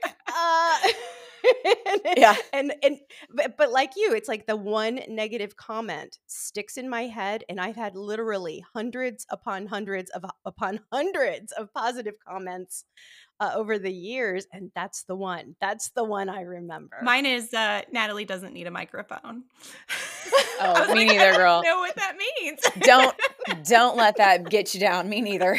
Yeah. But like you, it's like the one negative comment sticks in my head. And I've had literally hundreds upon hundreds of positive comments over the years. And that's the one I remember. Mine is Natalie doesn't need a microphone. Oh, me neither, girl. I don't know what that means. Don't let that get you down. Me neither.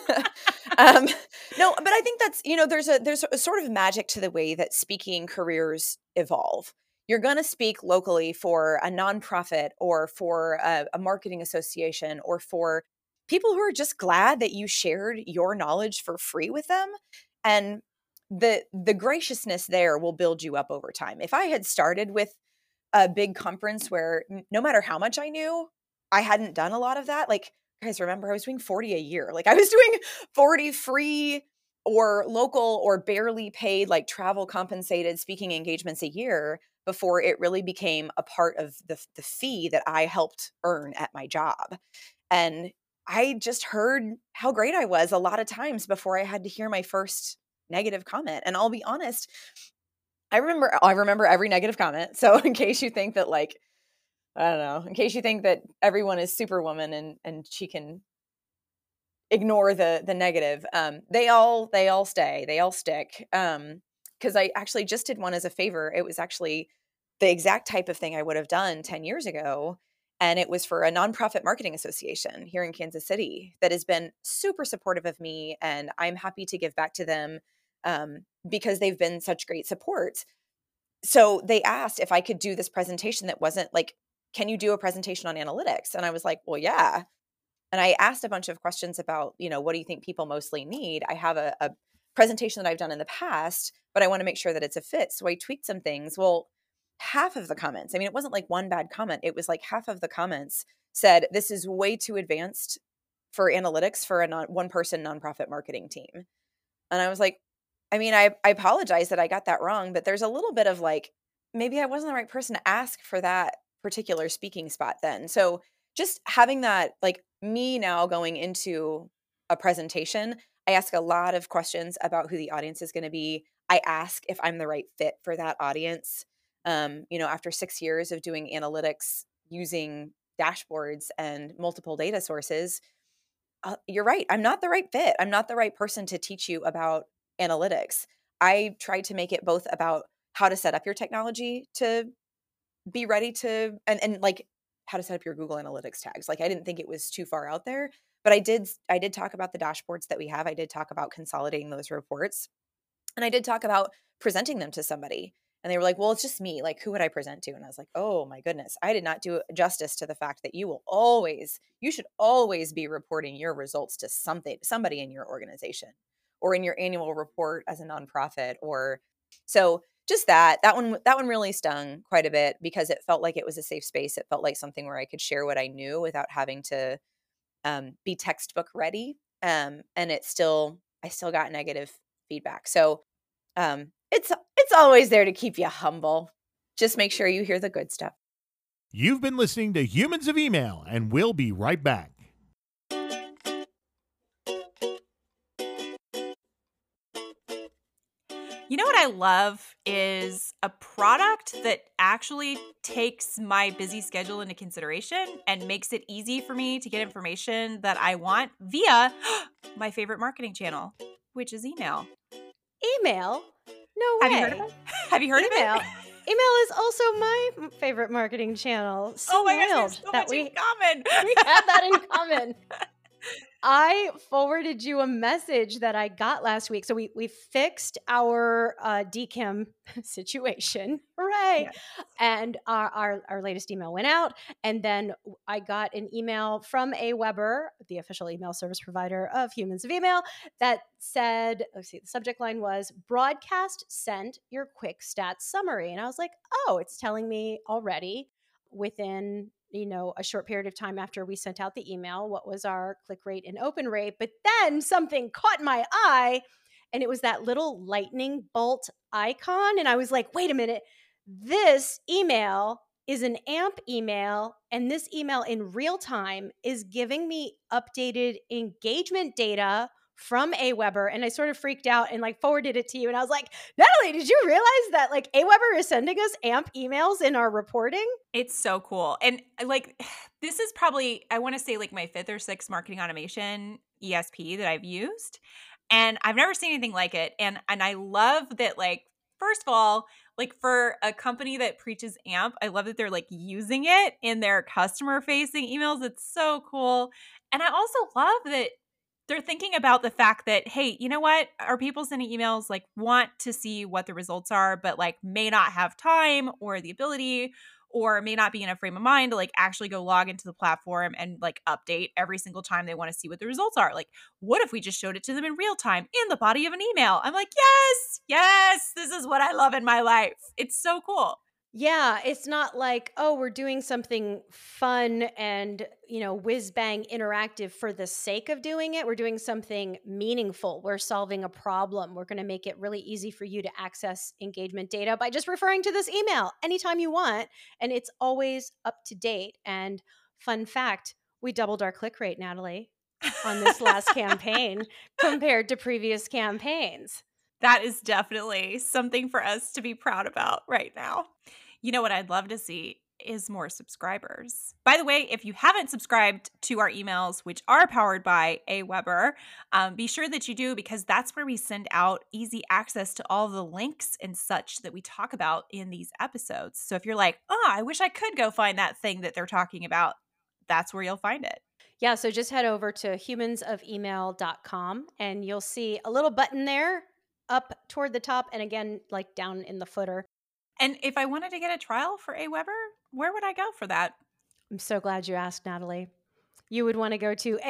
No, but I think that's, there's a sort of magic to the way that speaking careers evolve. You're going to speak locally for a nonprofit or for a marketing association or for people who are just glad that you shared your knowledge for free with them. And the graciousness there will build you up over time. If I had started with a big conference where no matter how much I knew, I hadn't done a lot of that. Like, guys, remember I was doing 40 a year. Like I was doing 40 free or local or barely paid, like travel compensated speaking engagements a year before it really became a part of the fee that I helped earn at my job. And I just heard how great I was a lot of times before I had to hear my first negative comment. And I'll be honest, I remember every negative comment. So in case you think that in case you think that everyone is Superwoman and she can ignore the negative, they all stick. Because I actually just did one as a favor. It was actually the exact type of thing I would have done 10 years ago. And it was for a nonprofit marketing association here in Kansas City that has been super supportive of me. And I'm happy to give back to them because they've been such great support. So they asked if I could do this presentation that wasn't like, can you do a presentation on analytics? And I was like, well, yeah. And I asked a bunch of questions about, what do you think people mostly need? I have a presentation that I've done in the past, but I want to make sure that it's a fit. So I tweaked some things. Well, half of the comments, it wasn't like one bad comment. It was like half of the comments said, this is way too advanced for analytics for a one-person nonprofit marketing team. And I was like, I apologize that I got that wrong, but there's a little bit of like, maybe I wasn't the right person to ask for that particular speaking spot then. So just having that, like me now going into a presentation, I ask a lot of questions about who the audience is going to be. I ask if I'm the right fit for that audience. After 6 years of doing analytics using dashboards and multiple data sources, you're right. I'm not the right fit. I'm not the right person to teach you about analytics. I tried to make it both about how to set up your technology to be ready to, and like how to set up your Google Analytics tags. Like I didn't think it was too far out there, but I did talk about the dashboards that we have. I did talk about consolidating those reports, and I did talk about presenting them to somebody. And they were like, well, it's just me. Like, who would I present to? And I was like, oh my goodness, I did not do justice to the fact that you should always be reporting your results to somebody in your organization or in your annual report as a nonprofit. Or so just that one really stung quite a bit because it felt like it was a safe space. It felt like something where I could share what I knew without having to be textbook ready. And I still got negative feedback. So it's always there to keep you humble. Just make sure you hear the good stuff. You've been listening to Humans of Email, and we'll be right back. You know what I love is a product that actually takes my busy schedule into consideration and makes it easy for me to get information that I want via my favorite marketing channel, which is email. Email? No way. Have you heard of it? Have you heard of it? Email is also my favorite marketing channel. So oh my gosh, wild there's so much in common. We have that in common. I forwarded you a message that I got last week. So we fixed our DKIM situation. Hooray. Yes. And our latest email went out. And then I got an email from AWeber, the official email service provider of Humans of Email, that said, let's see, the subject line was broadcast sent your quick stats summary. And I was like, oh, it's telling me already within a short period of time after we sent out the email, what was our click rate and open rate. But then something caught my eye, and it was that little lightning bolt icon. And I was like, wait a minute, this email is an AMP email, and this email in real time is giving me updated engagement data from AWeber. And I sort of freaked out and forwarded it to you. And I was like, Natalie, did you realize that AWeber is sending us AMP emails in our reporting? It's so cool. And this is probably, I want to say my 5th or 6th marketing automation ESP that I've used. And I've never seen anything like it. And I love that, first of all, for a company that preaches AMP, I love that they're using it in their customer facing emails. It's so cool. And I also love that they're thinking about the fact that, hey, you know what? Our people sending emails want to see what the results are, but may not have time or the ability or may not be in a frame of mind to actually go log into the platform and update every single time they want to see what the results are. What if we just showed it to them in real time in the body of an email? I'm like, yes, this is what I love in my life. It's so cool. Yeah, it's not oh, we're doing something fun and, whiz-bang interactive for the sake of doing it. We're doing something meaningful. We're solving a problem. We're going to make it really easy for you to access engagement data by just referring to this email anytime you want. And it's always up to date. And fun fact, we doubled our click rate, Natalie, on this last campaign compared to previous campaigns. That is definitely something for us to be proud about right now. You know what I'd love to see is more subscribers. By the way, if you haven't subscribed to our emails, which are powered by AWeber, be sure that you do, because that's where we send out easy access to all the links and such that we talk about in these episodes. So if you're like, I wish I could go find that thing that they're talking about, that's where you'll find it. Yeah, so just head over to humansofemail.com and you'll see a little button there up toward the top and again, down in the footer. And if I wanted to get a trial for AWeber, where would I go for that? I'm so glad you asked, Natalie. You would want to go to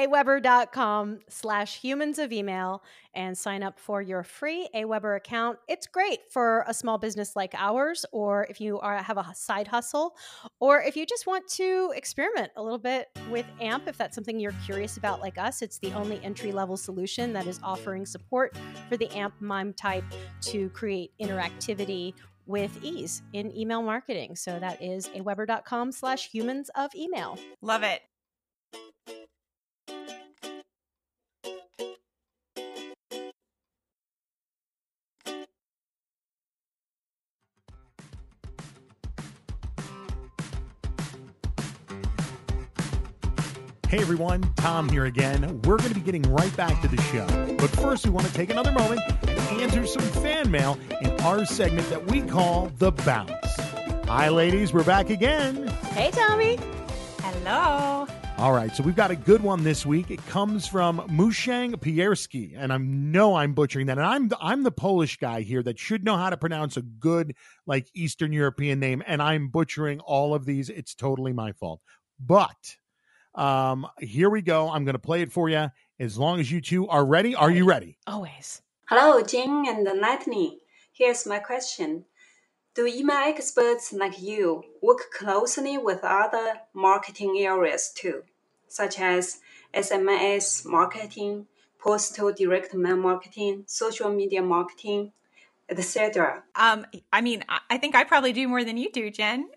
aweber.com/humansofemail and sign up for your free AWeber account. It's great for a small business like ours, or if you have a side hustle, or if you just want to experiment a little bit with AMP, if that's something you're curious about like us. It's the only entry-level solution that is offering support for the AMP MIME type to create interactivity with ease in email marketing. So that is aweber.com/humansofemail. Love it. Hey everyone, Tom here again. We're going to be getting right back to the show. But first, we want to take another moment and answer some fan mail in our segment that we call The Bounce. Hi ladies, we're back again. Hey Tommy. Hello. All right, so we've got a good one this week. It comes from Mushang Pierski, and I'm butchering that. And I'm the Polish guy here that should know how to pronounce a good like Eastern European name, and I'm butchering all of these. It's totally my fault. But here we go. I'm going to play it for you. As long as you two are ready. Are you ready? Always. Hello, Jing and Natalie. Here's my question. Do email experts like you work closely with other marketing areas too, such as SMS marketing, postal direct mail marketing, social media marketing, etc.? I mean, I think I probably do more than you do, Jen.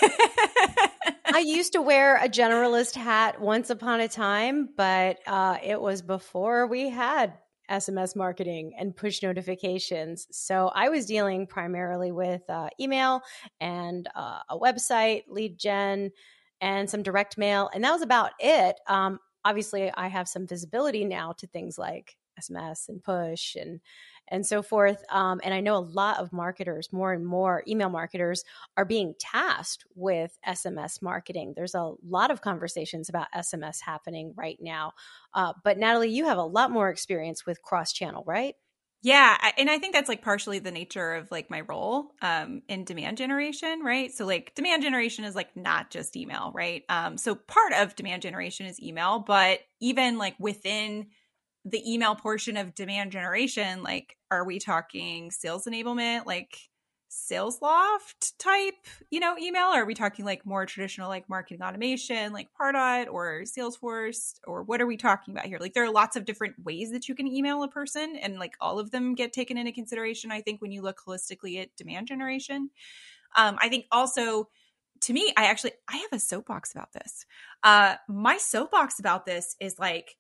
I used to wear a generalist hat once upon a time, but it was before we had SMS marketing and push notifications. So I was dealing primarily with email and a website, lead gen, and some direct mail. And that was about it. Obviously, I have some visibility now to things like SMS and push and so forth. And I know a lot of marketers, more and more email marketers, are being tasked with SMS marketing. There's a lot of conversations about SMS happening right now. But Natalie, you have a lot more experience with cross-channel, right? Yeah. And I think that's like partially the nature of like my role in demand generation, right? So like demand generation is like not just email, right? So part of demand generation is email, but even like within the email portion of demand generation, like, are we talking sales enablement, like SalesLoft type, email? Or are we talking like more traditional, like marketing automation, like Pardot or Salesforce, or what are we talking about here? Like, there are lots of different ways that you can email a person, and like all of them get taken into consideration, I think, when you look holistically at demand generation. I think also, to me, I have a soapbox about this. My soapbox about this is like,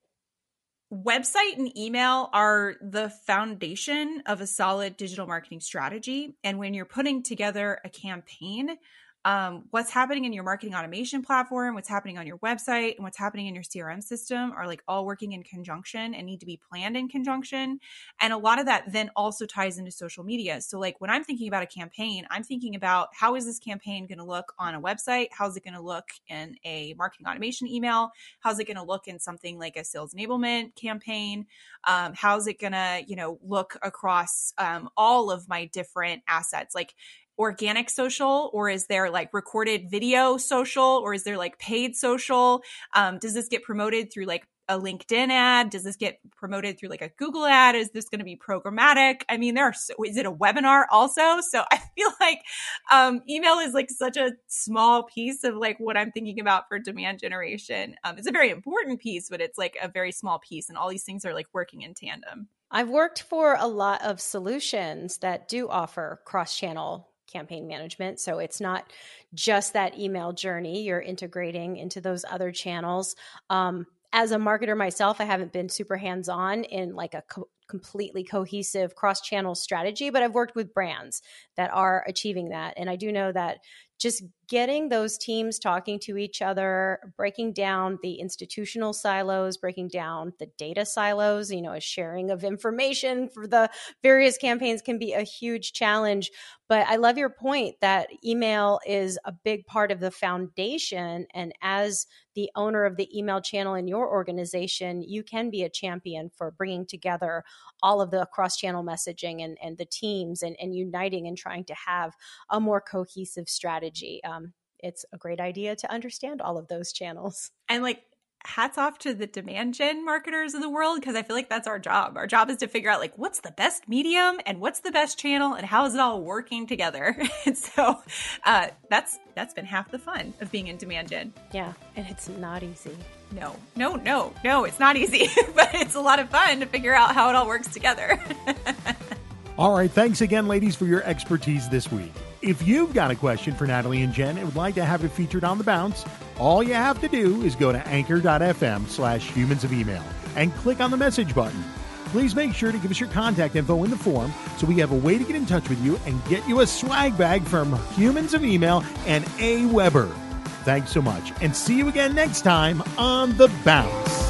website and email are the foundation of a solid digital marketing strategy. And when you're putting together a campaign, what's happening in your marketing automation platform, what's happening on your website, and what's happening in your CRM system are like all working in conjunction and need to be planned in conjunction. And a lot of that then also ties into social media. So like when I'm thinking about a campaign, I'm thinking about how is this campaign going to look on a website? How's it going to look in a marketing automation email? How's it going to look in something like a sales enablement campaign? How's it going to, look across all of my different assets? Like, organic social, or is there like recorded video social, or is there like paid social? Does this get promoted through like a LinkedIn ad? Does this get promoted through like a Google ad? Is this going to be programmatic? I mean, is it a webinar also? So I feel like email is like such a small piece of like what I'm thinking about for demand generation. It's a very important piece, but it's like a very small piece, and all these things are like working in tandem. I've worked for a lot of solutions that do offer cross-channel campaign management. So it's not just that email journey. You're integrating into those other channels. As a marketer myself, I haven't been super hands-on in like a completely cohesive cross-channel strategy, but I've worked with brands that are achieving that. And I do know that just getting those teams talking to each other, breaking down the institutional silos, breaking down the data silos, a sharing of information for the various campaigns can be a huge challenge. But I love your point that email is a big part of the foundation. And as the owner of the email channel in your organization, you can be a champion for bringing together all of the cross-channel messaging and the teams and uniting and trying to have a more cohesive strategy. It's a great idea to understand all of those channels. And like, hats off to the demand gen marketers of the world, because I feel like that's our job. Our job is to figure out like what's the best medium and what's the best channel and how is it all working together. And so that's been half the fun of being in demand gen. Yeah, and it's not easy. No, it's not easy, but it's a lot of fun to figure out how it all works together. All right, thanks again, ladies, for your expertise this week. If you've got a question for Natalie and Jen and would like to have it featured on The Bounce, all you have to do is go to anchor.fm/humans of email and click on the message button. Please make sure to give us your contact info in the form so we have a way to get in touch with you and get you a swag bag from Humans of Email and AWeber. Thanks so much, and see you again next time on The Bounce.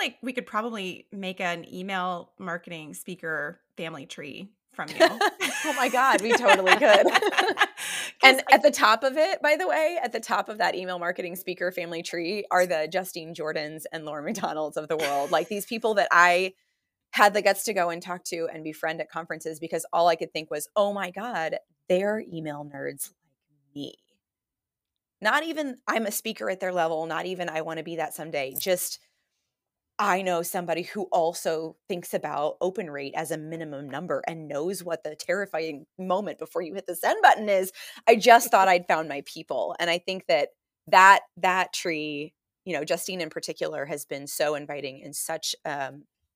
like we could probably make an email marketing speaker family tree from you. Oh my God, we totally could. And at the top of it, by the way, at the top of that email marketing speaker family tree are the Justine Jordans and Lauren McDonalds of the world. Like these people that I had the guts to go and talk to and befriend at conferences, because all I could think was, oh my God, they're email nerds like me. Not even I'm a speaker at their level, not even I want to be that someday. Just I know somebody who also thinks about open rate as a minimum number and knows what the terrifying moment before you hit the send button is. I just thought I'd found my people. And I think that tree, you know, Justine in particular has been so inviting and such a,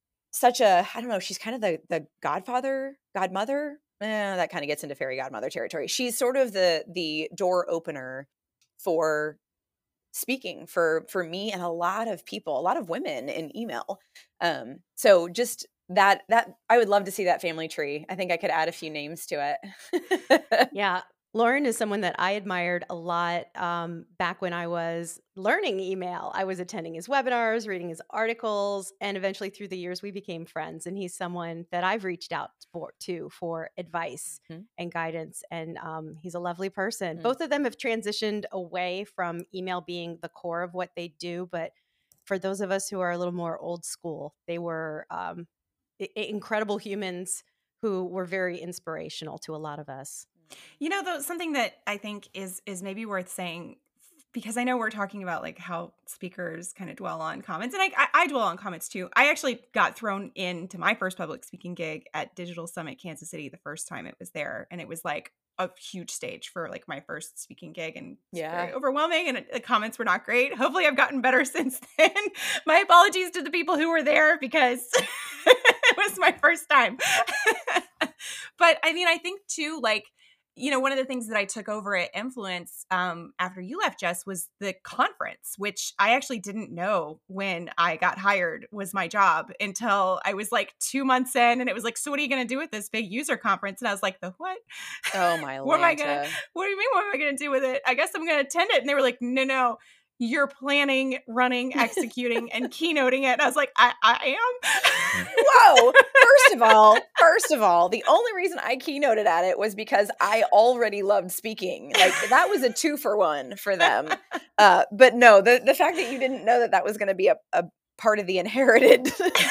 I don't know, she's kind of the godmother. That kind of gets into fairy godmother territory. She's sort of the door opener for speaking for me and a lot of people, a lot of women in email. So just that I would love to see that family tree. I think I could add a few names to it. Yeah. Lauren is someone that I admired a lot back when I was learning email. I was attending his webinars, reading his articles, and eventually through the years we became friends. And he's someone that I've reached out for advice and guidance. And he's a lovely person. Both of them have transitioned away from email being the core of what they do. But for those of us who are a little more old school, they were incredible humans who were very inspirational to a lot of us. You know, though, something that I think is maybe worth saying, because I know we're talking about like how speakers kind of dwell on comments, and I dwell on comments too. I actually got thrown into my first public speaking gig at Digital Summit Kansas City the first time it was there, and it was like a huge stage for like my first speaking gig, and it's very overwhelming, and the comments were not great. Hopefully I've gotten better since then. My apologies to the people who were there because it was my first time. But I mean, I think too, like, you know, one of the things that I took over at Influence after you left, Jess, was the conference, which I actually didn't know when I got hired was my job until I was like 2 months in, and it was like, so what are you going to do with this big user conference? And I was like, the what? Oh my What do you mean? What am I going to do with it? I guess I'm going to attend it. And they were like, no. You're planning, running, executing, and keynoting it. And I was like, I am? Whoa. First of all, the only reason I keynoted at it was because I already loved speaking. Like that was a 2-for-1 for them. But no, the fact that you didn't know that was going to be a part of the inherited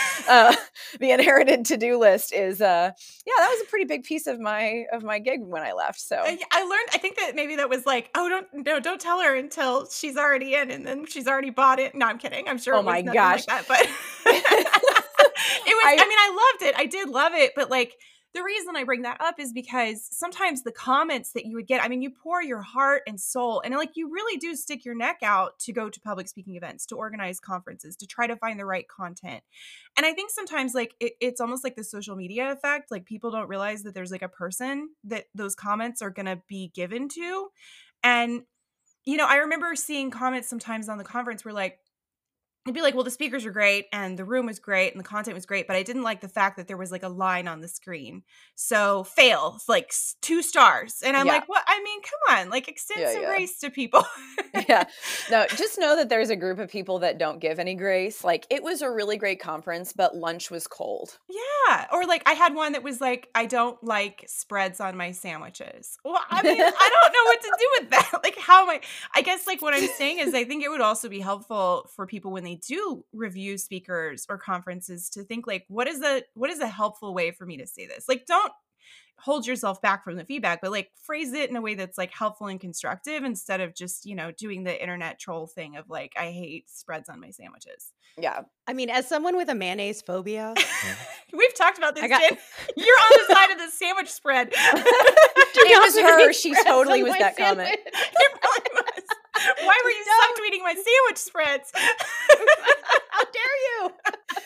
to-do list is that was a pretty big piece of my gig when I left. So I learned, I think that maybe that was like, don't tell her until she's already in, and then she's already bought it. No, I'm kidding. I'm sure. Oh my gosh, like that, but it was. I mean, I loved it. I did love it, but like. The reason I bring that up is because sometimes the comments that you would get, I mean, you pour your heart and soul, and like you really do stick your neck out to go to public speaking events, to organize conferences, to try to find the right content. And I think sometimes like it's almost like the social media effect. Like people don't realize that there's like a person that those comments are going to be given to. And, you know, I remember seeing comments sometimes on the conference where like, it'd be like, well, the speakers were great and the room was great and the content was great, but I didn't like the fact that there was like a line on the screen. So fail, like 2 stars. And I'm like, what? I mean, come on, like extend some grace to people. No, just know that there's a group of people that don't give any grace. Like it was a really great conference, but lunch was cold. Yeah. Or like I had one that was like, I don't like spreads on my sandwiches. Well, I mean, I don't know what to do with that. Like how am I guess like what I'm saying is I think it would also be helpful for people when they do review speakers or conferences to think like, what is a helpful way for me to say this? Like, don't hold yourself back from the feedback, but like phrase it in a way that's like helpful and constructive instead of just, you know, doing the internet troll thing of like, I hate spreads on my sandwiches. Yeah. I mean, as someone with a mayonnaise phobia, we've talked about this, Jen. You're on the side of the sandwich spread. It was her. She totally was that comment. It really was. Why were you subtweeting my sandwich spreads? How dare you?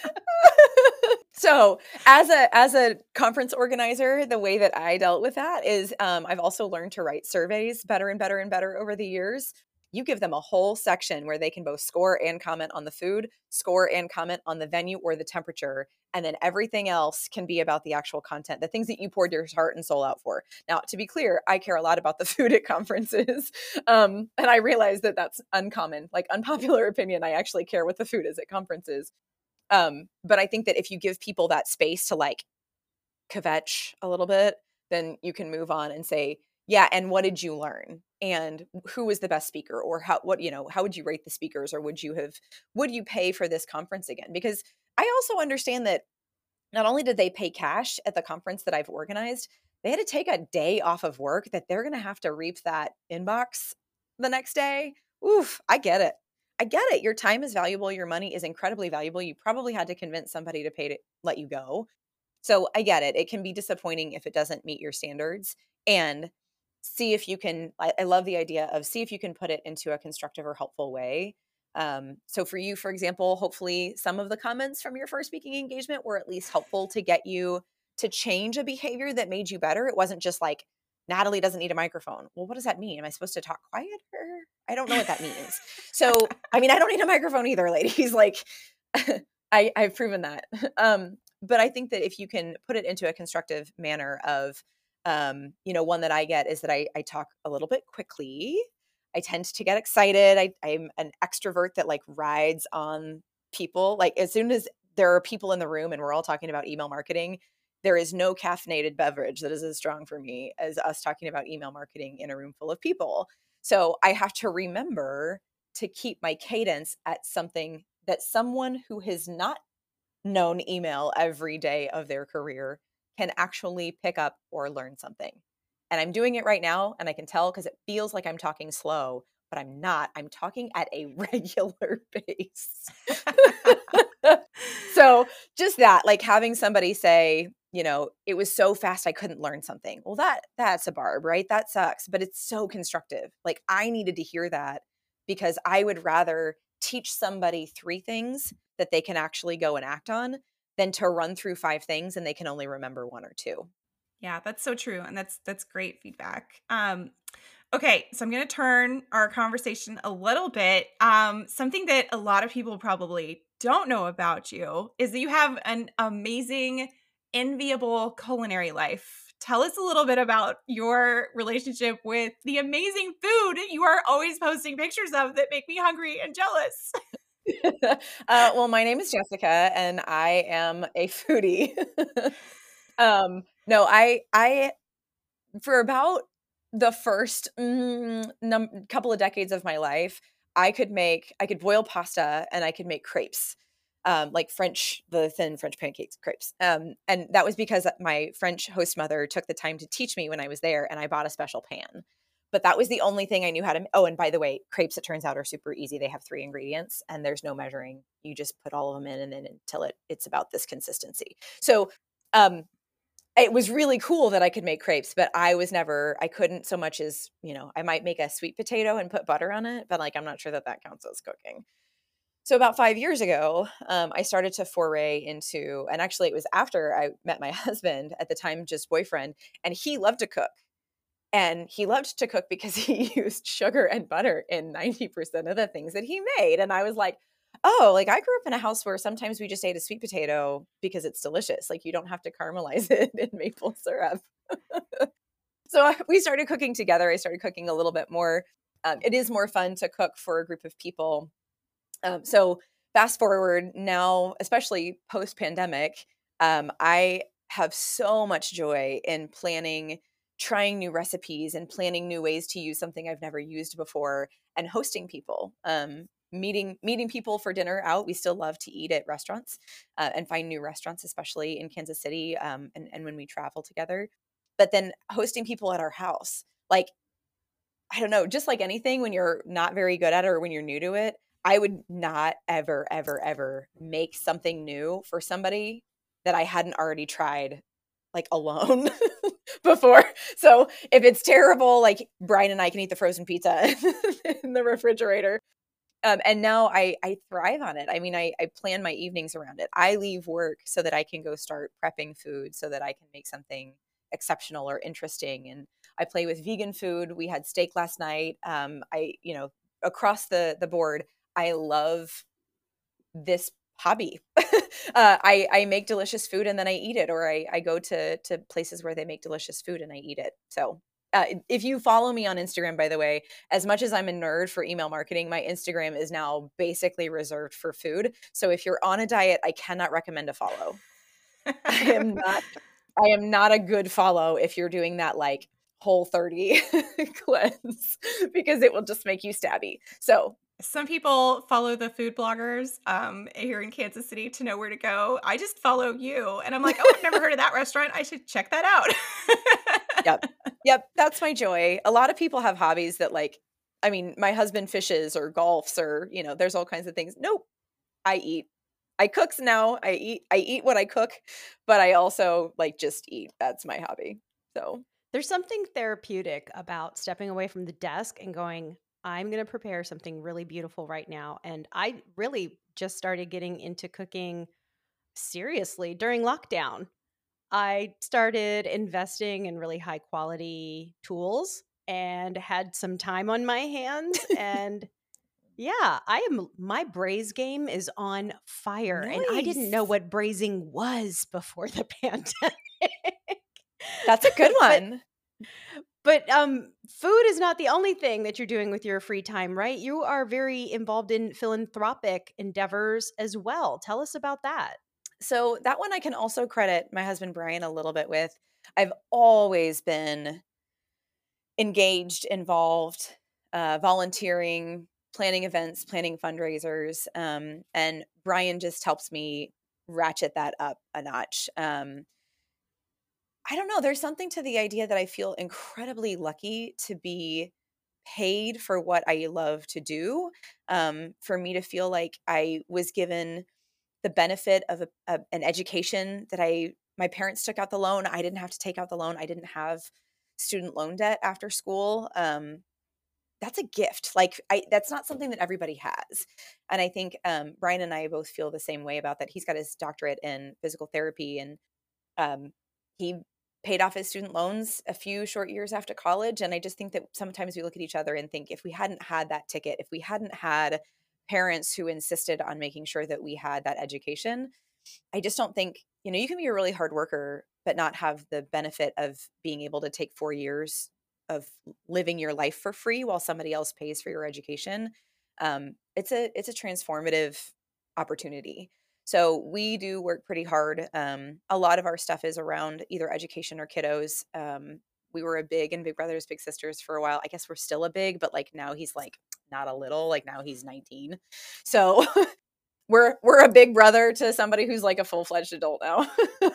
So as a conference organizer, the way that I dealt with that is I've also learned to write surveys better and better and better over the years. You give them a whole section where they can both score and comment on the food, score and comment on the venue or the temperature, and then everything else can be about the actual content, the things that you poured your heart and soul out for. Now, to be clear, I care a lot about the food at conferences, and I realize that that's uncommon, like unpopular opinion. I actually care what the food is at conferences. But I think that if you give people that space to like kvetch a little bit, then you can move on and say, yeah, and what did you learn? And who was the best speaker? Or how would you rate the speakers? Or would you pay for this conference again? Because I also understand that not only did they pay cash at the conference that I've organized, they had to take a day off of work that they're going to have to reap that inbox the next day. Oof, I get it. Your time is valuable. Your money is incredibly valuable. You probably had to convince somebody to pay to let you go. So I get it. It can be disappointing if it doesn't meet your standards. And see if you can, I love the idea of see if you can put it into a constructive or helpful way. So for you, for example, hopefully some of the comments from your first speaking engagement were at least helpful to get you to change a behavior that made you better. It wasn't just like, Natalie doesn't need a microphone. Well, what does that mean? Am I supposed to talk quieter? I don't know what that means. So, I mean, I don't need a microphone either, ladies. Like, I've proven that. But I think that if you can put it into a constructive manner of, one that I get is that I talk a little bit quickly. I tend to get excited. I'm an extrovert that like rides on people. Like as soon as there are people in the room and we're all talking about email marketing, there is no caffeinated beverage that is as strong for me as us talking about email marketing in a room full of people. So I have to remember to keep my cadence at something that someone who has not known email every day of their career can actually pick up or learn something. And I'm doing it right now, and I can tell because it feels like I'm talking slow, but I'm not. I'm talking at a regular pace. So just that, like having somebody say, it was so fast I couldn't learn something. Well, that's a barb, right? That sucks, but it's so constructive. Like I needed to hear that because I would rather teach somebody 3 things that they can actually go and act on than to run through 5 things and they can only remember 1 or 2. Yeah, that's so true. And that's great feedback. Okay, so I'm going to turn our conversation a little bit. Something that a lot of people probably don't know about you is that you have an amazing, enviable culinary life. Tell us a little bit about your relationship with the amazing food you are always posting pictures of that make me hungry and jealous. Well, my name is Jessica and I am a foodie. No, I for about the first couple of decades of my life, I could boil pasta and I could make crepes, like the thin French pancakes crepes. And that was because my French host mother took the time to teach me when I was there, and I bought a special pan. But that was the only thing I knew how to. Oh, and by the way, crepes, it turns out, are super easy. They have 3 ingredients, and there's no measuring. You just put all of them in, and then until it's about this consistency. So, it was really cool that I could make crepes, but I couldn't so much as, I might make a sweet potato and put butter on it, but like, I'm not sure that counts as cooking. So about 5 years ago, I started to foray into, and actually it was after I met my husband, at the time, just boyfriend, and he loved to cook. And he loved to cook because he used sugar and butter in 90% of the things that he made. And I was like, oh, like I grew up in a house where sometimes we just ate a sweet potato because it's delicious. Like you don't have to caramelize it in maple syrup. So we started cooking together. I started cooking a little bit more. It is more fun to cook for a group of people. So fast forward now, especially post-pandemic, I have so much joy in trying new recipes and planning new ways to use something I've never used before, and hosting people. Meeting people for dinner out. We still love to eat at restaurants and find new restaurants, especially in Kansas City and when we travel together. But then hosting people at our house, like, I don't know, just like anything, when you're not very good at it or when you're new to it, I would not ever, ever, ever make something new for somebody that I hadn't already tried like alone before. So if it's terrible, like Brian and I can eat the frozen pizza in the refrigerator. And now I thrive on it. I mean, I plan my evenings around it. I leave work so that I can go start prepping food so that I can make something exceptional or interesting. And I play with vegan food. We had steak last night. Across the board, I love this hobby. I make delicious food and then I eat it, or I go to places where they make delicious food and I eat it. So If you follow me on Instagram, by the way, as much as I'm a nerd for email marketing, my Instagram is now basically reserved for food. So if you're on a diet, I cannot recommend a follow. I am not a good follow if you're doing that like Whole30 cleanse, because it will just make you stabby. So some people follow the food bloggers here in Kansas City to know where to go. I just follow you and I'm like, oh, I've never heard of that restaurant. I should check that out. Yep. That's my joy. A lot of people have hobbies that like, I mean, my husband fishes or golfs or, you know, there's all kinds of things. Nope. I eat. I cooks now. I eat what I cook, but I also like just eat. That's my hobby. So there's something therapeutic about stepping away from the desk and going, I'm going to prepare something really beautiful right now. And I really just started getting into cooking seriously during lockdown. I started investing in really high quality tools and had some time on my hands. And yeah, my braise game is on fire. And I didn't know Nice. what braising was before the pandemic. That's a good one. But food is not the only thing that you're doing with your free time, right? You are very involved in philanthropic endeavors as well. Tell us about that. So that one I can also credit my husband Brian a little bit with. I've always been engaged, involved, volunteering, planning events, planning fundraisers. And Brian just helps me ratchet that up a notch. I don't know. There's something to the idea that I feel incredibly lucky to be paid for what I love to do. For me to feel like I was given the benefit of an education that my parents took out the loan. I didn't have to take out the loan. I didn't have student loan debt after school. That's a gift. Like that's not something that everybody has. And I think Brian and I both feel the same way about that. He's got his doctorate in physical therapy, and he paid off his student loans a few short years after college. And I just think that sometimes we look at each other and think, if we hadn't had that ticket, if we hadn't had parents who insisted on making sure that we had that education, I just don't think, you can be a really hard worker, but not have the benefit of being able to take 4 years of living your life for free while somebody else pays for your education. It's a transformative opportunity. So we do work pretty hard. A lot of our stuff is around either education or kiddos. We were a big in Big Brothers Big Sisters for a while. I guess we're still a big, but like now he's like not a little, like now he's 19. So we're a big brother to somebody who's like a full-fledged adult now.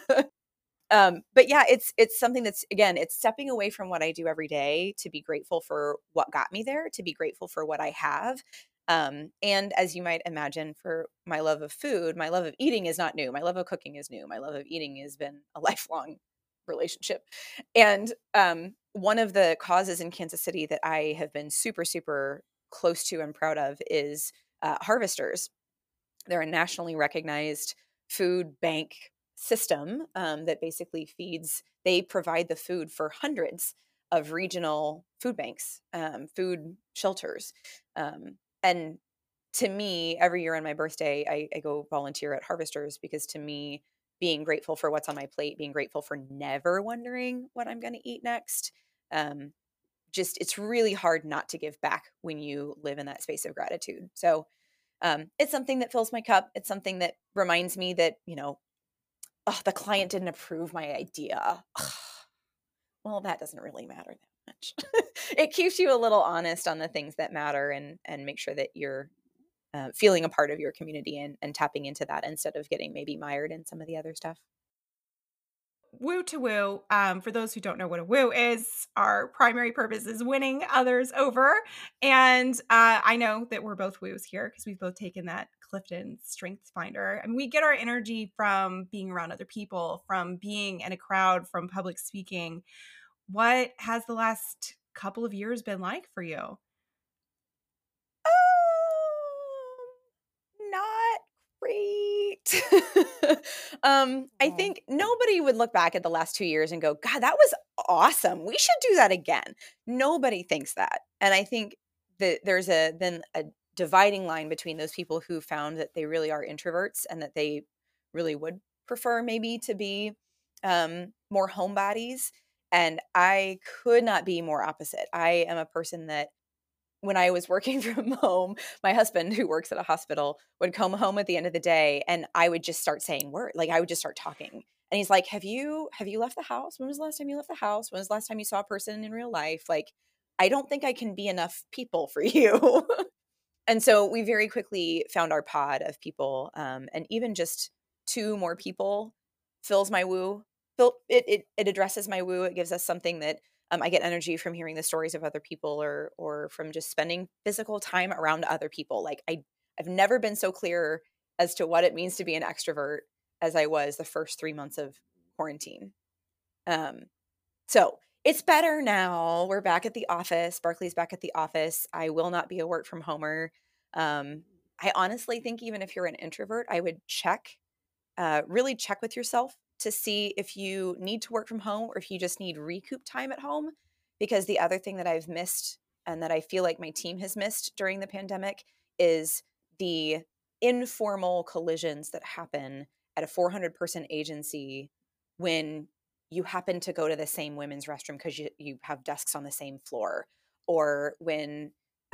But yeah, it's something that's, again, it's stepping away from what I do every day to be grateful for what got me there, to be grateful for what I have. And as you might imagine, for my love of food, my love of eating is not new. My love of cooking is new. My love of eating has been a lifelong relationship. And one of the causes in Kansas City that I have been super, super close to and proud of is Harvesters. They're a nationally recognized food bank system that basically they provide the food for hundreds of regional food banks, food shelters. And to me, every year on my birthday, I go volunteer at Harvesters, because to me, being grateful for what's on my plate, being grateful for never wondering what I'm going to eat next, it's really hard not to give back when you live in that space of gratitude. So it's something that fills my cup. It's something that reminds me that, the client didn't approve my idea. Well, that doesn't really matter that much. It keeps you a little honest on the things that matter, and make sure that you're feeling a part of your community and tapping into that instead of getting maybe mired in some of the other stuff. Woo to Woo. For those who don't know what a woo is, our primary purpose is winning others over. And I know that we're both woos here because we've both taken that Clifton Strengths Finder. And we get our energy from being around other people, from being in a crowd, from public speaking. What has the last couple of years been like for you? Not great. I think nobody would look back at the last 2 years and go, God, that was awesome. We should do that again. Nobody thinks that. And I think that there's then a dividing line between those people who found that they really are introverts and that they really would prefer maybe to be more homebodies, And I could not be more opposite. I am a person that when I was working from home, my husband, who works at a hospital, would come home at the end of the day and I would just start saying words. Like I would just start talking. And he's like, have you left the house? When was the last time you left the house? When was the last time you saw a person in real life? Like, I don't think I can be enough people for you. And so we very quickly found our pod of people. And even just 2 more people fills my woo. It addresses my woo. It gives us something that I get energy from hearing the stories of other people or from just spending physical time around other people. Like I've never been so clear as to what it means to be an extrovert as I was the first 3 months of quarantine. So it's better now. We're back at the office. Barclay's back at the office. I will not be a work from homer. I honestly think even if you're an introvert, I would really check with yourself to see if you need to work from home or if you just need recoup time at home. Because the other thing that I've missed and that I feel like my team has missed during the pandemic is the informal collisions that happen at a 400-person agency when you happen to go to the same women's restroom because you have desks on the same floor, or when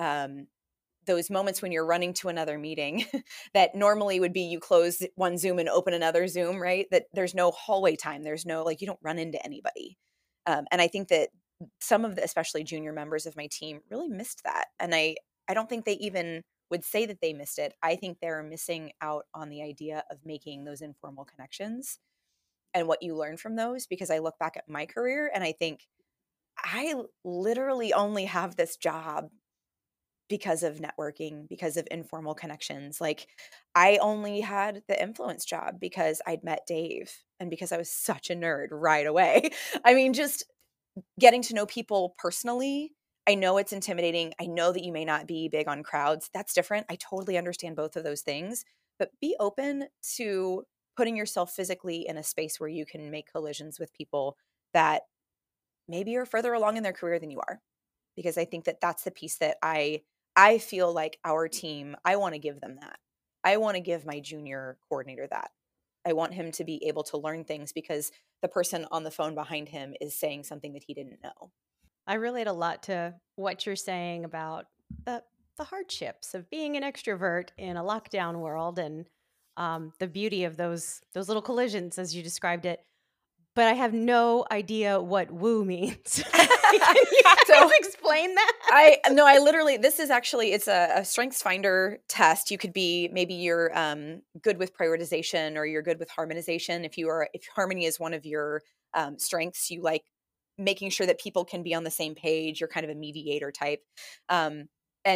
those moments when you're running to another meeting that normally would be you close one Zoom and open another Zoom, right? That there's no hallway time. There's no, like, you don't run into anybody. And I think that some of the, especially junior members of my team, really missed that. And I don't think they even would say that they missed it. I think they're missing out on the idea of making those informal connections and what you learn from those, because I look back at my career and I think I literally only have this job because of networking, because of informal connections. Like I only had the influence job because I'd met Dave and because I was such a nerd right away. I mean, just getting to know people personally. I know it's intimidating. I know that you may not be big on crowds. That's different. I totally understand both of those things, but be open to putting yourself physically in a space where you can make collisions with people that maybe are further along in their career than you are. Because I think that that's the piece that I feel like our team, I want to give them that. I want to give my junior coordinator that. I want him to be able to learn things because the person on the phone behind him is saying something that he didn't know. I relate a lot to what you're saying about the hardships of being an extrovert in a lockdown world and the beauty of those little collisions as you described it. But I have no idea what woo means. Can you explain that? I literally, this is actually, it's a Strengths Finder test. You could be, maybe you're good with prioritization or you're good with harmonization. If harmony is one of your strengths, you like making sure that people can be on the same page. You're kind of a mediator type. And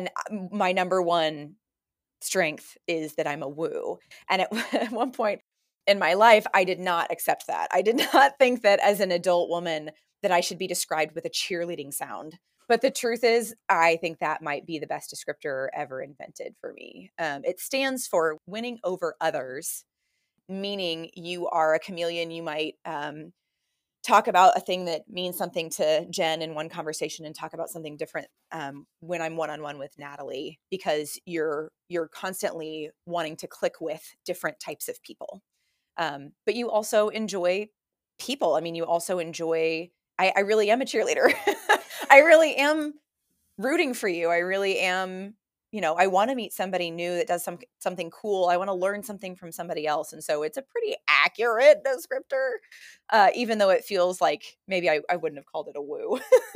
my number one strength is that I'm a woo. And at one point in my life, I did not accept that. I did not think that as an adult woman that I should be described with a cheerleading sound. But the truth is, I think that might be the best descriptor ever invented for me. It stands for winning over others, meaning you are a chameleon. You might talk about a thing that means something to Jen in one conversation and talk about something different when I'm one-on-one with Natalie, because you're constantly wanting to click with different types of people. But you also enjoy people. I mean, you also enjoy, I really am a cheerleader. I really am rooting for you. I really am, I want to meet somebody new that does something cool. I want to learn something from somebody else. And so it's a pretty accurate descriptor, even though it feels like maybe I wouldn't have called it a woo.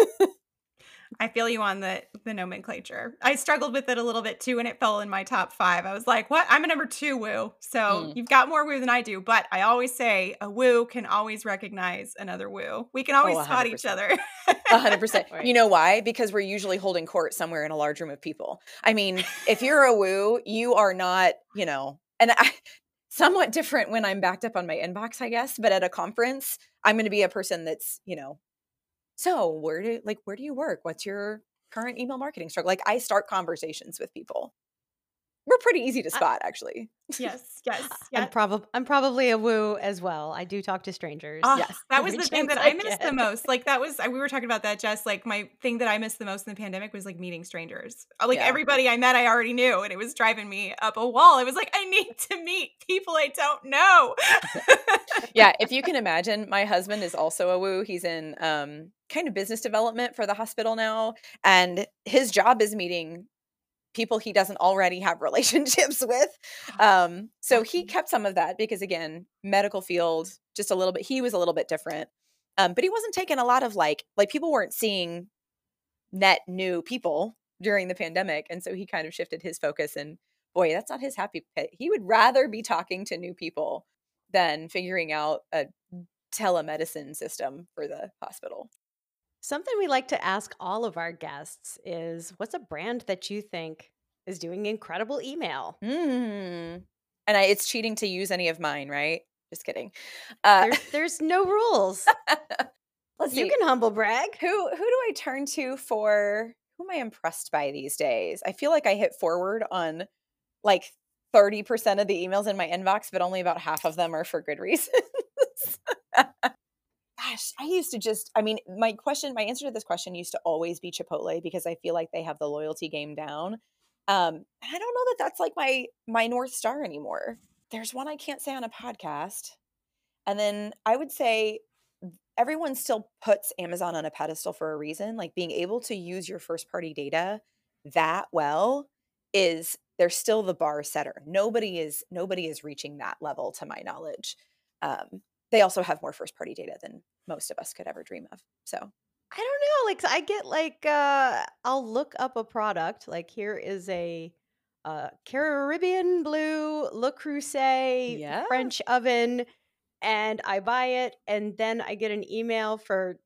I feel you on the nomenclature. I struggled with it a little bit too, and it fell in my top 5. I was like, what? I'm a number 2 woo. So you've got more woo than I do. But I always say a woo can always recognize another woo. We can always spot each other. 100%. Right. You know why? Because we're usually holding court somewhere in a large room of people. I mean, if you're a woo, you are not, and somewhat different when I'm backed up on my inbox, I guess. But at a conference, I'm going to be a person that's, so where do you work? What's your current email marketing struggle? Like I start conversations with people. We're pretty easy to I, spot, actually. Yes, yes, I'm probably a woo as well. I do talk to strangers. Oh, Yes. that was Every the thing chance that I I missed the get. most. Like that was we were talking about that, Jess. Like my thing that I missed the most in the pandemic was like meeting strangers. Like Yeah. everybody I met, I already knew, and it was driving me up a wall. It was like I need to meet people I don't know. Yeah, if you can imagine, my husband is also a woo. He's in kind of business development for the hospital now, and his job is meeting people he doesn't already have relationships with. So he kept some of that because, again, medical field, just a little bit, he was a little bit different. But he wasn't taking a lot of like people weren't seeing net new people during the pandemic. And so he kind of shifted his focus, and boy, that's not his happy pit. He would rather be talking to new people than figuring out a telemedicine system for the hospital. Something we like to ask all of our guests is, what's a brand that you think is doing incredible email? And it's cheating to use any of mine, right? Just kidding. There's no rules. Let's You see. can humble brag. Who do I turn to for who am I impressed by these days? I feel like I hit forward on like 30% of the emails in my inbox, but only about half of them are for good reasons. Gosh, I used to just, I mean, my answer to this question used to always be Chipotle because I feel like they have the loyalty game down. I don't know that that's like my North Star anymore. There's one I can't say on a podcast. And then I would say everyone still puts Amazon on a pedestal for a reason. Like being able to use your first party data that well they're still the bar setter. Nobody is reaching that level to my knowledge. They also have more first party data than most of us could ever dream of. So I don't know. Like I get I'll look up a product. Like here is a Caribbean Blue Le Creuset Yeah. French oven, and I buy it, and then I get an email for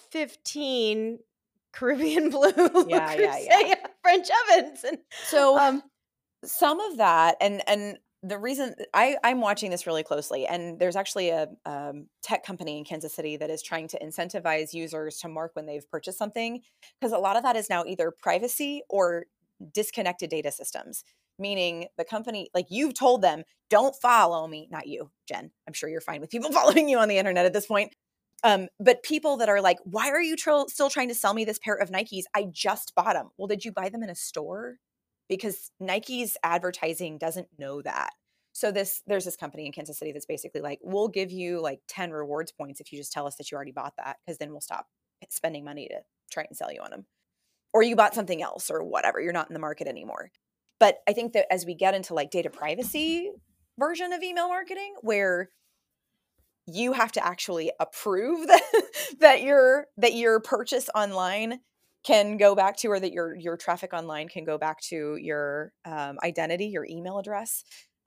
15 Caribbean Blue Le Yeah. Creuset French ovens. And so some of that, and the reason I'm watching this really closely, and there's actually a tech company in Kansas City that is trying to incentivize users to mark when they've purchased something, because a lot of that is now either privacy or disconnected data systems, meaning the company, like you've told them, don't follow me, not you, Jen. I'm sure you're fine with people following you on the internet at this point. But people that are like, why are you still trying to sell me this pair of Nikes? I just bought them. Well, did you buy them in a store? Because Nike's advertising doesn't know that. So there's this company in Kansas City that's basically like, we'll give you like 10 rewards points if you just tell us that you already bought that, because then we'll stop spending money to try and sell you on them. Or you bought something else or whatever. You're not in the market anymore. But I think that as we get into like data privacy version of email marketing, where you have to actually approve that your purchase online can go back to, or that your traffic online can go back to your identity, your email address.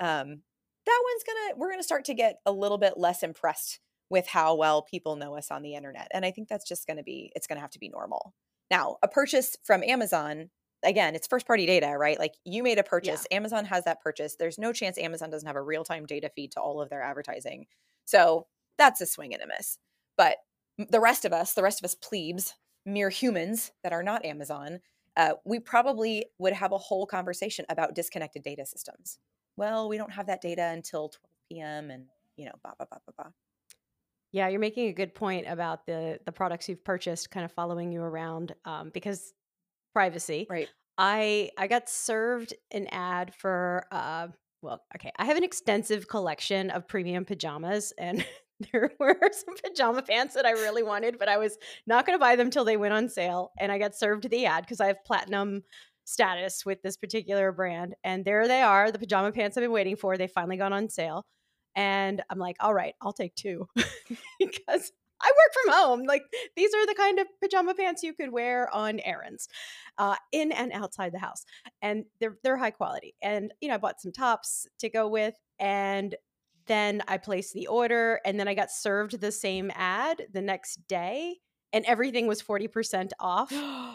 We're gonna start to get a little bit less impressed with how well people know us on the internet. And I think that's just it's gonna have to be normal. Now, a purchase from Amazon, again, it's first party data, right? Like you made a purchase, Amazon has that purchase. There's no chance Amazon doesn't have a real-time data feed to all of their advertising. So that's a swing and a miss. But the rest of us plebes, mere humans that are not Amazon, we probably would have a whole conversation about disconnected data systems. Well, we don't have that data until 12 p.m. and, blah, blah, blah, blah, blah. Yeah, you're making a good point about the products you've purchased kind of following you around, because privacy. Right. I got served an ad for, I have an extensive collection of premium pajamas, and there were some pajama pants that I really wanted, but I was not going to buy them till they went on sale. And I got served the ad because I have platinum status with this particular brand. And there they are, the pajama pants I've been waiting for. They finally got on sale. And I'm like, all right, I'll take two because I work from home. Like these are the kind of pajama pants you could wear on errands, in and outside the house. And they're high quality. And, I bought some tops to go with, and then I placed the order, and then I got served the same ad the next day, and everything was 40% off.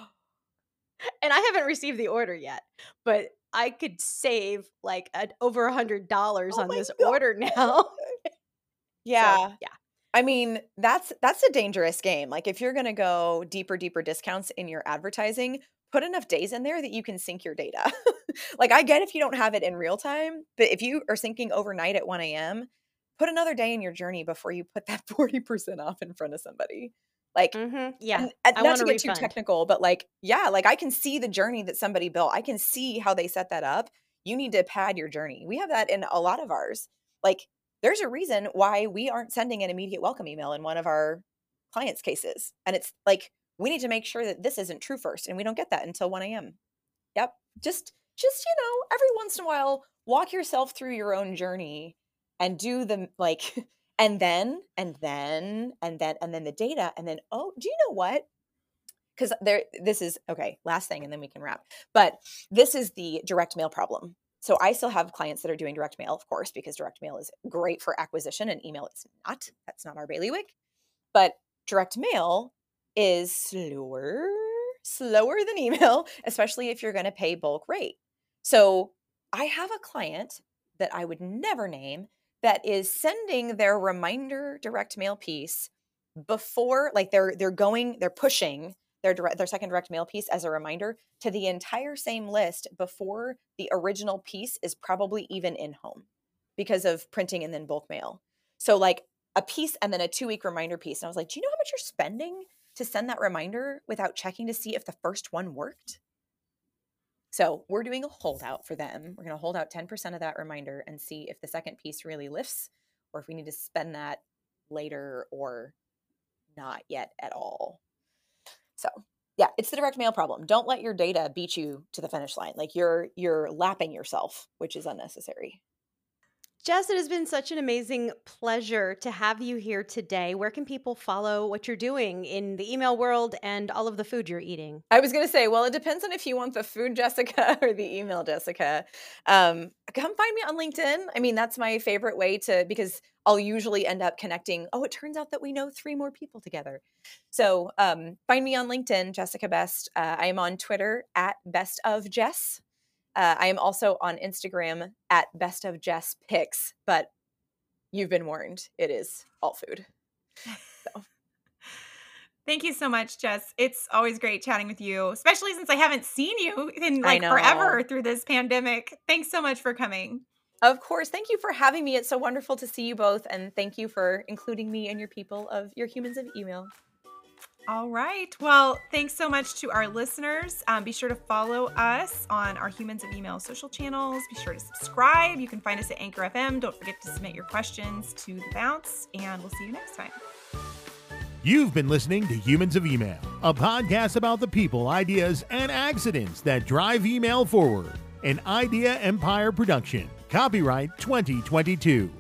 And I haven't received the order yet, but I could save like over $100 on this order now. Yeah. So, yeah. I mean, that's a dangerous game. Like if you're going to go deeper discounts in your advertising, put enough days in there that you can sync your data. Like, I get if you don't have it in real time, but if you are syncing overnight at 1 a.m., put another day in your journey before you put that 40% off in front of somebody. Like, Yeah. and I not want to a get too refund. technical, but like, yeah, like I can see the journey that somebody built. I can see how they set that up. You need to pad your journey. We have that in a lot of ours. Like, there's a reason why we aren't sending an immediate welcome email in one of our clients' cases. And it's like, we need to make sure that this isn't true first. And we don't get that until 1 a.m. Yep. Just, every once in a while, walk yourself through your own journey and do the like, and then the data. And then, oh, do you know what? Because this is, okay, last thing, and then we can wrap. But this is the direct mail problem. So I still have clients that are doing direct mail, of course, because direct mail is great for acquisition and email is not. That's not our bailiwick. But direct mail is slower than email, especially if you're going to pay bulk rate. So I have a client that I would never name that is sending their reminder direct mail piece before, like they're pushing their second direct mail piece as a reminder to the entire same list before the original piece is probably even in home because of printing and then bulk mail. So like a piece and then a 2-week reminder piece. And I was like, do you know how much you're spending to send that reminder without checking to see if the first one worked? So we're doing a holdout for them. We're going to hold out 10% of that reminder and see if the second piece really lifts or if we need to spend that later or not yet at all. So yeah, it's the direct mail problem. Don't let your data beat you to the finish line. Like you're lapping yourself, which is unnecessary. Jess, it has been such an amazing pleasure to have you here today. Where can people follow what you're doing in the email world and all of the food you're eating? I was going to say, well, it depends on if you want the food Jessica or the email Jessica. Come find me on LinkedIn. I mean, that's my favorite way because I'll usually end up connecting. Oh, it turns out that we know 3 more people together. So find me on LinkedIn, Jessica Best. I am on Twitter at bestofjess. I am also on Instagram at bestofjesspics, but you've been warned. It is all food. So. Thank you so much, Jess. It's always great chatting with you, especially since I haven't seen you in forever through this pandemic. Thanks so much for coming. Of course. Thank you for having me. It's so wonderful to see you both. And thank you for including me and your people of your humans of email. All right. Well, thanks so much to our listeners. Be sure to follow us on our Humans of Email social channels. Be sure to subscribe. You can find us at Anchor FM. Don't forget to submit your questions to The Bounce, and we'll see you next time. You've been listening to Humans of Email, a podcast about the people, ideas, and accidents that drive email forward. An Idea Empire production. Copyright 2022.